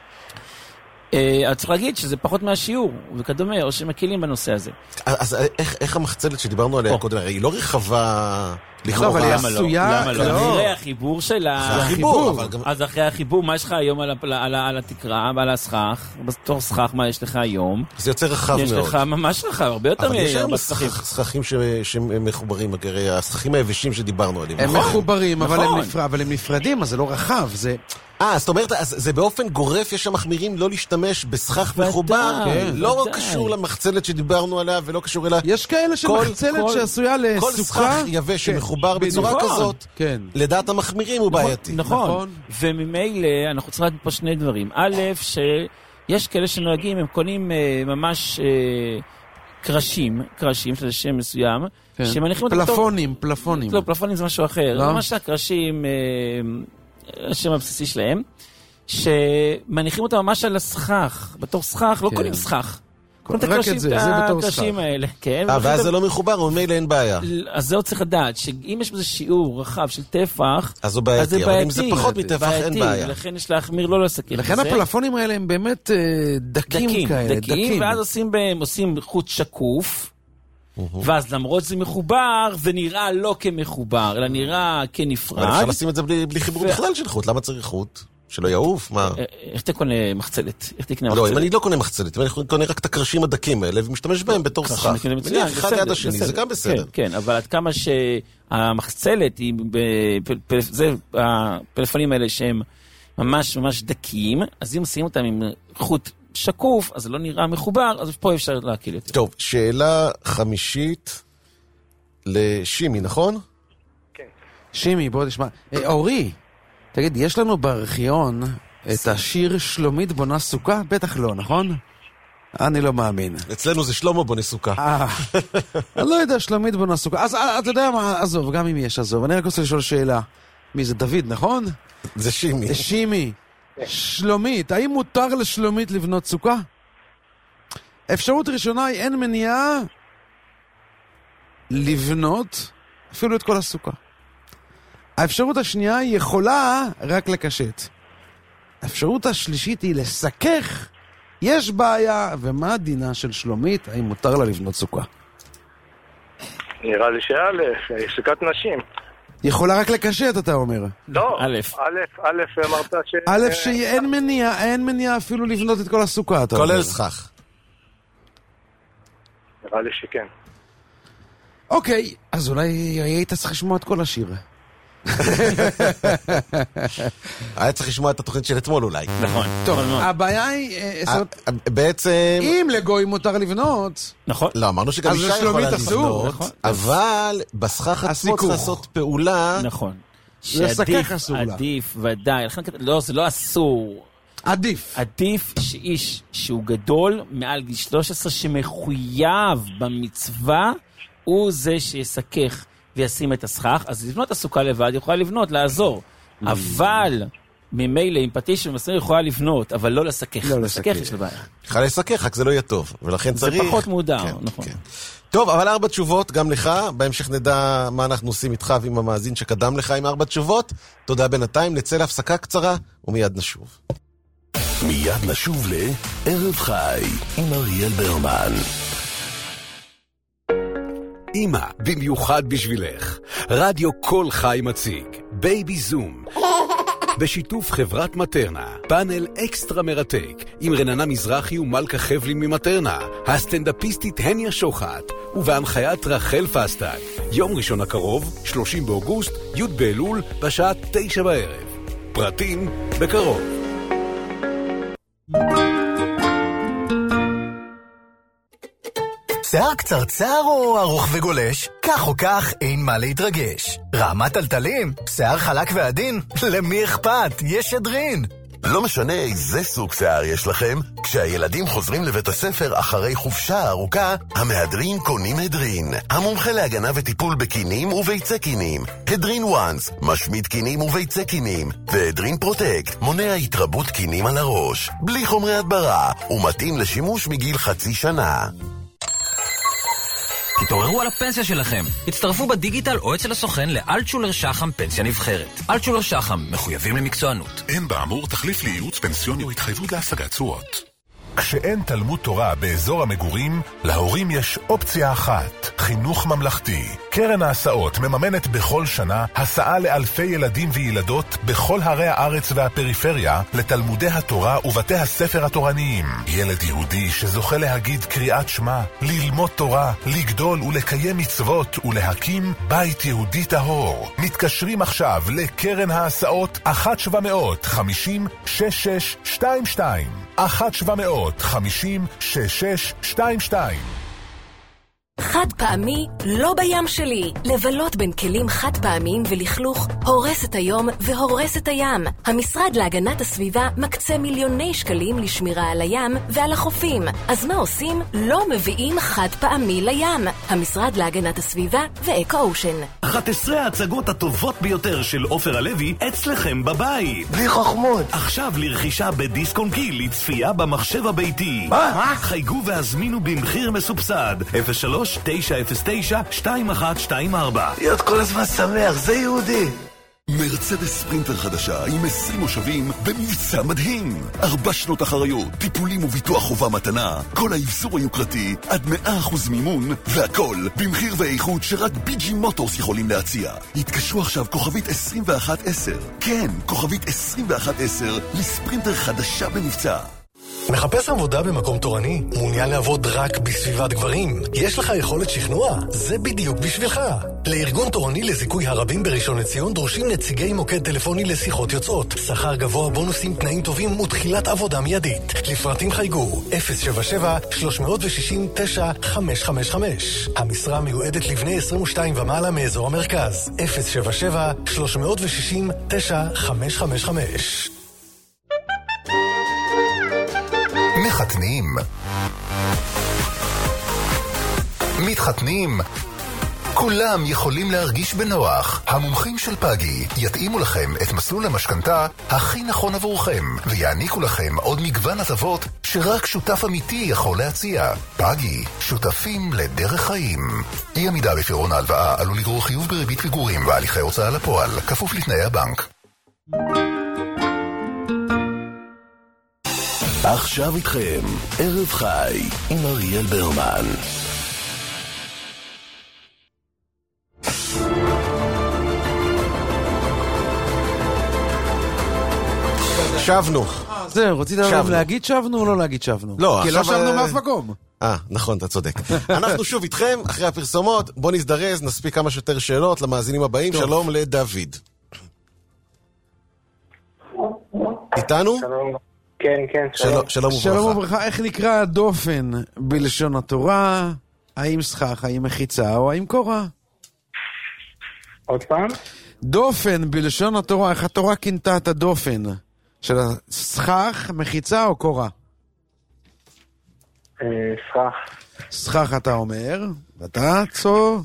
צריך להגיד שזה פחות מהשיעור, וכדומה, או שמקילים בנושא הזה. אז איך המחצלת שדיברנו עליה קודם, הרי היא לא רחבה לכאורה. אבל היא עשויה... למה לא? נראה החיבור שלה... אז אחרי החיבור, מה יש לך היום על התקרה ועל הסכך? בתור סכך, מה יש לך היום? זה יוצא רחב מאוד. יש לך ממש רחב, הרבה יותר אבל יש היום סככים שמחוברים, הרי הסככים היבשים שדיברנו עליהם. הם מחוברים, אבל הם נפרדים, אז זה לא רחב, זה... זאת אומרת, זה באופן גורף, יש שם מחמירים לא להשתמש בסכך מחובר, לא קשור למחצלת שדיברנו עליה, ולא קשור אליה. יש כאלה שמחצלת שעשויה לסוכה. כל סכך יבש שמחובר בצורה כזאת, לדעת המחמירים הוא בעייתי. נכון, וממילא אנחנו צריכים לדעת פה שני דברים. א', שיש כאלה שנוהגים, הם קונים ממש קרשים של שם מסוים, שמניחים אותם טוב. פלפונים. לא, פלפונים זה משהו אחר. ממש הקרשים... השם הבסיסי שלהם, שמניחים אותם ממש על הסכך, בתור סכך, לא קונים סכך. רק את זה בתור סכך. ואז זה לא מחובר, הוא מילא אין בעיה. אז זה עוד צריך לדעת, שאם יש בזה שיעור רחב של טפח, אז הוא בעייתי, אבל אם זה פחות מטפח, אין בעיה. ולכן יש להחמיר לא לסכך. לכן הפלאפונים האלה הם באמת דקים כאלה. דקים, ואז עושים חוט שקוף, ואז למרות זה מחובר, זה נראה לא כמחובר, אלא נראה כנפרד. אפשר לשים את זה בלי חיבור בכלל של חוט, למה צריך חוט? שלא יעוף, מה? איך אתה קונה מחצלת? איך תקנה מחצלת? לא, אם אני לא קונה מחצלת, אם אני קונה רק את הקרשים הדקים האלה, ומשתמש בהם בתור סכך. אחד ליד השני, זה גם בסדר. כן, אבל עד כמה שהמחצלת, זה הפלאפונים האלה שהם ממש ממש דקים, אז אם עושים אותם עם חוט שקוף, אז זה לא נראה מחובר, אז פה אפשר להקיל יותר. טוב, שאלה חמישית לשימי, נכון? כן. שימי, בוא נשמע. אורי, תגיד, יש לנו בארכיון את השיר שלומית בונה סוכה? בטח לא, נכון? אני לא מאמין. אצלנו זה שלמה בונה סוכה. אני לא יודע, שלומית בונה סוכה. אז אתה יודע מה, עזוב, גם אם יש עזוב. אני רק רוצה לשאול שאלה. מי זה, דוד, נכון? זה שימי. זה שימי. שלומית, האם מותר לשלומית לבנות סוכה? אפשרות ראשונה היא אין מניעה לבנות אפילו את כל הסוכה. האפשרות השנייה היא יכולה רק לקשט. האפשרות השלישית היא לסכך. יש בעיה, ומה הדינה של שלומית? האם מותר לה לבנות סוכה? נראה לי סוכת נשים. יכולה רק לקשט, אתה אומר. לא, א' אמרת ש... שאין מניעה אפילו לבנות את כל הסוכה, אתה אומר. כולל סכך. נראה לי שכן. אוקיי, אז אולי היית צריך לשמוע את כל השיר. היה צריך לשמוע את התוכנית של אתמול אולי. נכון. טוב, הבעיה היא... בעצם... אם לגוי מותר לבנות... נכון. לא, אמרנו שגם אישה יכולה לבנות, אבל בסכך עצמו צריך לעשות פעולה... נכון. לסכך אסור לה. עדיף, ודאי. לא, זה לא אסור. עדיף שאיש שהוא גדול, מעל גיל 13, שמחויב במצווה, הוא זה שיסכך. וישים את הסכך, אז לבנות את הסוכה לבד, יכולה לבנות, לעזור. אבל, ממילא, עם פטיש ומסוים יכולה לבנות, אבל לא לסכך. לא לסכך יש לבעיה. יכולה לסכך, רק זה לא יהיה טוב, ולכן צריך... זה פחות מודע, נכון. טוב, אבל 4 תשובות, גם לך, בהמשך נדע מה אנחנו עושים איתך ועם המאזין שקדם לך עם 4 תשובות. תודה בינתיים, נצא להפסקה קצרה, ומיד נשוב. מיד נשוב לערב חי, עם אריאל ברמן. אמא, במיוחד בשבילך, רדיו כל חי מציג, בייבי זום. בשיתוף חברת מטרנה, פאנל אקסטרה מרתק, עם רננה מזרחי ומלכה חבלין ממטרנה, הסטנדאפיסטית הניה שוחט, ובהנחיית רחל פסטג. יום ראשון הקרוב, 30 באוגוסט, י' באלול, בשעה 9 בערב. פרטים בקרוב. שיער קצרצר או ארוך וגולש? כך או כך אין מה להתרגש. רעמת טלטלים? שיער חלק ועדין? למי אכפת? יש שדרין. לא משנה איזה סוג שיער יש לכם, כשהילדים חוזרים לבית הספר אחרי חופשה ארוכה, המהדרין קונים הדרין. המומחה להגנה וטיפול בקינים וביצי קינים. הדרין וואנס, משמיד קינים וביצי קינים. והדרין פרוטקט, מונע התרבות קינים על הראש. בלי חומרי הדברה, ומתאים לשימוש מגיל חצי שנה. תתעוררו על הפנסיה שלכם. הצטרפו בדיגיטל או אצל הסוכן לאלטשולר שחם פנסיה נבחרת. אלטשולר שחם, מחויבים למקצוענות. אין באמור תחליף לייעוץ פנסיוני או התחייבות להשגת תשואות. כשאין תלמוד תורה באזור המגורים, להורים יש אופציה אחת, חינוך ממלכתי. קרן ההסעות מממנת בכל שנה הסעה לאלפי ילדים וילדות בכל ערי הארץ והפריפריה לתלמודי התורה ובתי הספר התורניים. ילד יהודי שזוכה להגיד קריאת שמע, ללמוד תורה, לגדול ולקיים מצוות ולהקים בית יהודי טהור. מתקשרים עכשיו לקרן ההסעות 1-700-50-6622 1-700-50-6622. חד פעמי לא בים שלי. לבלות בין כלים חד פעמיים ולכלוך הורס את היום והורס את הים. המשרד להגנת הסביבה מקצה מיליוני שקלים לשמירה על הים ועל החופים. אז מה עושים? לא מביאים חד פעמי לים. המשרד להגנת הסביבה ואקו אושן. 11 ההצגות הטובות ביותר של עופר הלוי אצלכם בבית. בלי חוכמות. עכשיו לרכישה בדיסקונט גיל לצפייה במחשב הביתי. מה? חייגו והזמינו במחיר מסובסד 03-909-2124. להיות כל הזמן שמח, זה יהודי. מרצדס ספרינטר חדשה עם 20 מושבים במבצע מדהים. 4 שנות אחריות, טיפולים וביטוח חובה מתנה, כל האבזור היוקרתי עד 100% מימון, והכל במחיר ואיכות שרק ביג'י מוטורס יכולים להציע. התקשרו עכשיו כוכבית 2110. כן, כוכבית 2110 לספרינטר חדשה במבצע. מחפש עבודה במקום תורני? מעוניין לעבוד רק בסביבת גברים? יש לך יכולת שכנוע? זה בדיוק בשבילך. לארגון תורני לזיכוי הרבים בראשון לציון דרושים נציגי מוקד טלפוני לשיחות יוצאות. שכר גבוה, בונוסים, תנאים טובים ותחילת עבודה מיידית. לפרטים חייגו 077-360-9555. המשרה מיועדת לבני 22 ומעלה מאזור המרכז. 077-360-9555. מחתנים, מתחתנים, כולם יכולים להרגיש בנוח. המומחים של פאגי יתאימו לכם את מסלול המשכנתה הכי נכון עבורכם, ויעניקו לכם עוד מגוון הטבות שרק שותף אמיתי יכול להציע. פאגי, שותפים לדרך חיים. אי עמידה בפירעון ההלוואה עלול לגרור חיוב בריבית פיגורים והליכי הוצאה לפועל, כפוף לתנאי הבנק. עכשיו איתכם, ערב חי עם אריאל ברמן. שבנו. זהו, רצית להגיד שבנו או לא להגיד שבנו? לא, כי לא שבנו מאף מקום. נכון, אתה צודק. אנחנו שוב איתכם, אחרי הפרסומות, בוא נזדרז, נספיק כמה שיותר שאלות למאזינים הבאים. שלום לדוד. איתנו? שלום. כן, שלום. שלום וברכה. איך נקרא הדופן בלשון התורה? האם סכך, האם מחיצה או האם קורה? עוד פעם? דופן בלשון התורה, איך התורה כינתה את הדופן? של סכך, מחיצה או קורה? סכך. סכך אתה אומר, ואתה צודק.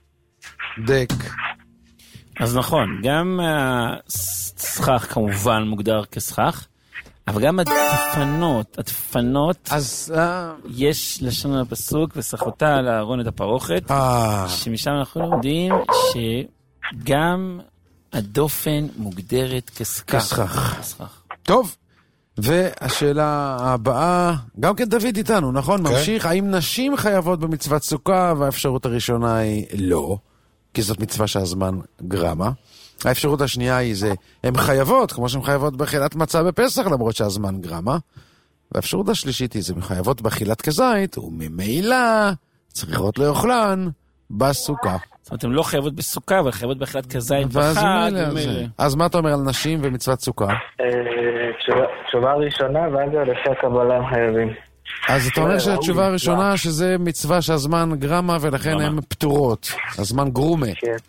אז נכון, גם סכך כמובן מוגדר כסכך, אבל גם הדפנות, אז יש לשון הפסוק, וסחותה על הארון את הפרוכת, שמשם אנחנו לומדים שגם הדופן מוגדרת כסכך. טוב, והשאלה הבאה, גם כן דוד איתנו, נכון? ממשיך, האם נשים חייבות במצוות סוכה? והאפשרות הראשונה היא לא, כי זאת מצווה שהזמן גרמה. האפשרות השנייה היא זה, הן חייבות, כמו שהן חייבות באכילת מצה בפסח, למרות שהזמן גרמה. והאפשרות השלישית היא זה, מחייבות באכילת כזית, וממילא צריכות לאוכלן בסוכה. זאת אומרת, הן לא חייבות בסוכה, אבל חייבות באכילת כזית בחג. אז מה אתה אומר על נשים ומצוות סוכה? תשובה ראשונה, ואז לפי הקבלה הם חייבים. אז אתה אומר שהתשובה הראשונה שזה מצווה שהזמן גרמה ולכן הן פטורות, הזמן גרומה.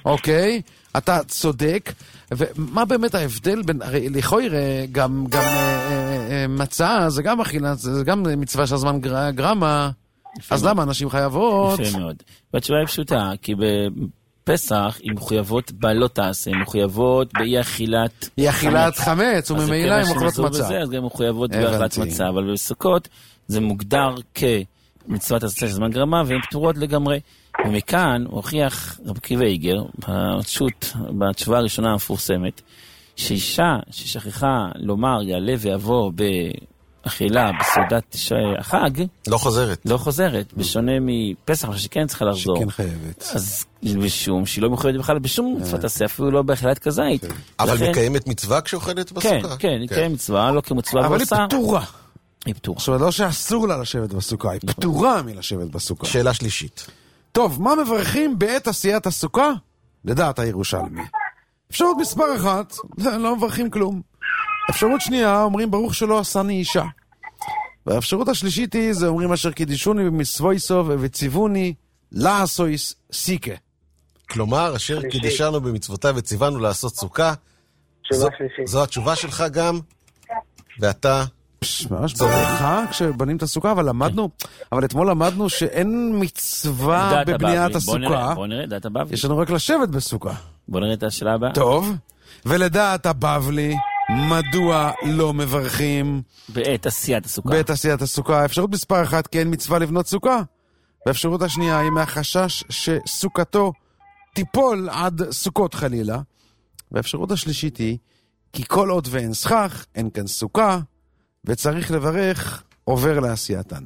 אוקיי, אתה צודק. ומה באמת ההבדל בין, הרי לכוי גם מצה, זה גם אכילה, זה גם מצווה של הזמן גרמה, אז למה אנשים חייבות? יפה מאוד. והתשובה היא פשוטה, כי בפסח היא מחויבות בלא תעשה, היא מחויבות באי אכילת... היא אכילת חמץ, וממילא היא מוכלות מצה. אז גם מחויבות באכילת מצה, אבל בסוכות זה מוגדר כמצוות עשה של זמן גרמה, והן פטורות לגמרי. ומכאן הוא הוכיח רב עקיבא איגר, בתשובה הראשונה המפורסמת, שאישה ששכחה לומר יעלה ויבוא באכילה בסעודת החג, לא חוזרת, בשונה מפסח שכן צריכה לחזור. שכן חייבת. אז בשום, שהיא לא מחויבת בכלל בשום מצוות עשה, אפילו לא באכילת כזית. אבל מקיימת מצווה כשאוכלת בסוכה? כן, היא קיימת מצווה, לא כמצווה אבל ועושה. היא פטורה. היא פטורה. עכשיו, לא שאסור לה לשבת בסוכה, היא פטורה מלשבת בסוכה. שאלה שלישית. טוב, מה מברכים בעת עשיית הסוכה? לדעת הירושלמי. אפשרות מספר 1, לא מברכים כלום. אפשרות שנייה, אומרים ברוך שלא עשני אישה. והאפשרות השלישית היא, זה אומרים אשר קידישוני במצוויסו וציווני לעשויס סיקה. כלומר, אשר קידישנו במצוותיו וציוונו לעשות סוכה. זו התשובה שלך גם, ואתה... ממש ברכה כשבנים את הסוכה, אבל למדנו, אבל אתמול למדנו שאין מצווה בבניית הסוכה. בוא נראה, דעת הבבלי. יש לנו רק לשבת בסוכה. בוא נראה את השאלה הבאה. טוב, ולדעת הבבלי, מדוע לא מברכים בעת עשיית הסוכה? בעת עשיית הסוכה. אפשרות מספר 1, כי אין מצווה לבנות סוכה. והאפשרות השנייה היא מהחשש שסוכתו תיפול עד סוכות חלילה. והאפשרות השלישית היא, כי כל עוד ואין סכך, אין כאן סוכה, וצריך לברך, עובר לעשייתן.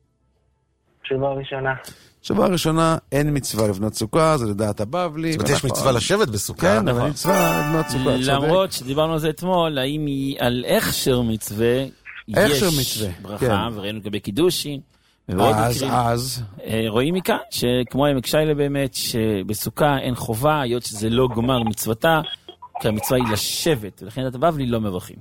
תשובה ראשונה, אין מצווה לבנות סוכה, זה לדעת הבבלי. זאת אומרת, יש מצווה לשבת בסוכה. כן, אבל מצווה לבנות סוכה. למרות שדיברנו על זה אתמול, האם היא על הכשר מצווה, יש ברכה, וראינו לגבי קידושין. אז רואים מכאן, שכמו העמק שיילה באמת, שבסוכה אין חובה, היות שזה לא גומר מצוותה, כי המצווה היא לשבת, ולכן את הבבלי לא מברכים.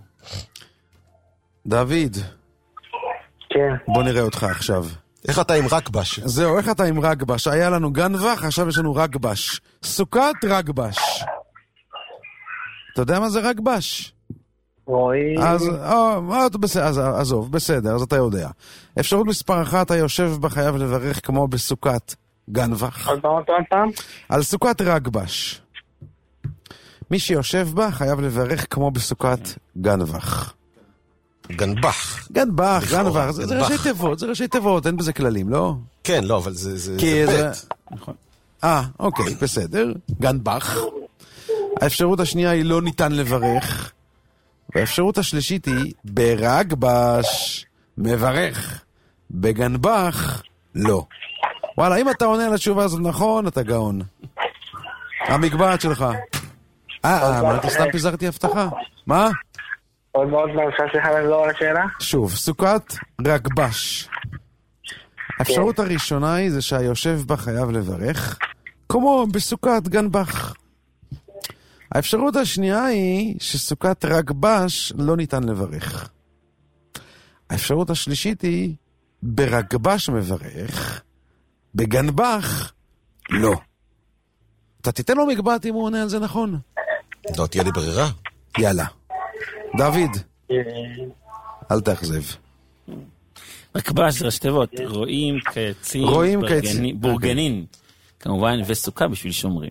דוד. כן. בוא נראה אותך עכשיו. איך אתה עם רגבש? זהו, איך אתה עם רגבש? היה לנו גנבח, עכשיו יש לנו רגבש. סוכת רגבש. אתה יודע מה זה רגבש? רואי. אז עזוב, בסדר, אז אתה יודע. אפשרות מספר 1, היושב בה חייב לברך כמו בסוכת גנבח. עוד פעם. על סוכת רגבש. מי שיושב בה חייב לברך כמו בסוכת גנבח. גנבח. גנבח, זה ראשי תיבות, אין בזה כללים, לא? כן, לא, אבל זה בית. נכון. אוקיי, בסדר. גנבח. האפשרות השנייה היא לא ניתן לברך. והאפשרות השלישית היא ברגבש מברך. בגנבח לא. וואלה, אם אתה עונה על התשובה הזאת נכון, אתה גאון. המקבעת שלך. אבל אתה סתם פיזרתי הבטחה. מה? עוד פעם, סליחה לחזור על השאלה? שוב, סוכת רגבש. האפשרות הראשונה היא זה שהיושב בה חייב לברך, כמו בסוכת גנבח. האפשרות השנייה היא שסוכת רגבש לא ניתן לברך. האפשרות השלישית היא ברגבש מברך, בגנבח לא. אתה תיתן לו מקבעת אם הוא עונה על זה נכון? לא תהיה לי ברירה. יאללה. דוד, אל תאכזב. רגבש זה ראשי תיבות, רואים קייצים, בורגנין, כמובן, וסוכה בשביל שומרים.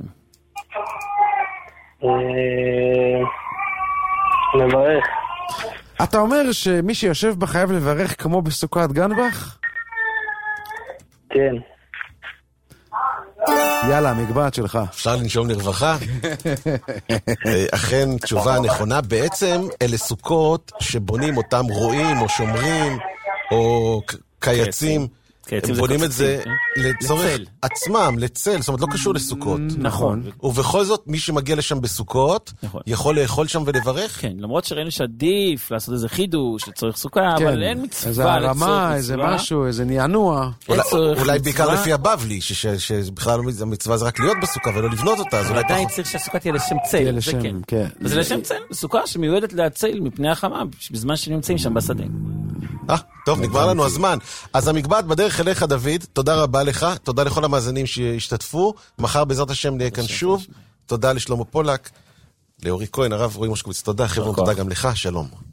לברך. אתה אומר שמי שיושב בה חייב לברך כמו בסוכת גנבח? כן. יאללה, המקבעת שלך. אפשר לנשום לרווחה? אכן, תשובה נכונה. בעצם אלה סוכות שבונים אותם רועים או שומרים או קייצים. הם בונים את זה לצורך עצמם, לצל, זאת אומרת, לא קשור לסוכות. נכון. ובכל זאת, מי שמגיע לשם בסוכות, יכול לאכול שם ולברך? כן, למרות שראינו שעדיף לעשות איזה חידוש לצורך סוכה, אבל אין מצווה איזה הרמה, איזה משהו, איזה נענוע. אולי בעיקר לפי הבבלי, שבכלל המצווה זה רק להיות בסוכה ולא לבנות אותה. אבל עדיין צריך שהסוכה תהיה לשם צל, זה כן. וזה לשם צל, סוכה שמיועדת להצל מפני החמה, בזמן שנמצאים שם בשדה. טוב, נגמר לנו הזמן. אז המקבעת בדרך אליך, דוד, תודה רבה לך, תודה לכל המאזינים שהשתתפו. מחר בעזרת השם נהיה כאן שוב, תודה לשלמה פולק, לאורי כהן, הרב רועי מושקוביץ, תודה, חבר'ה, תודה גם לך, שלום.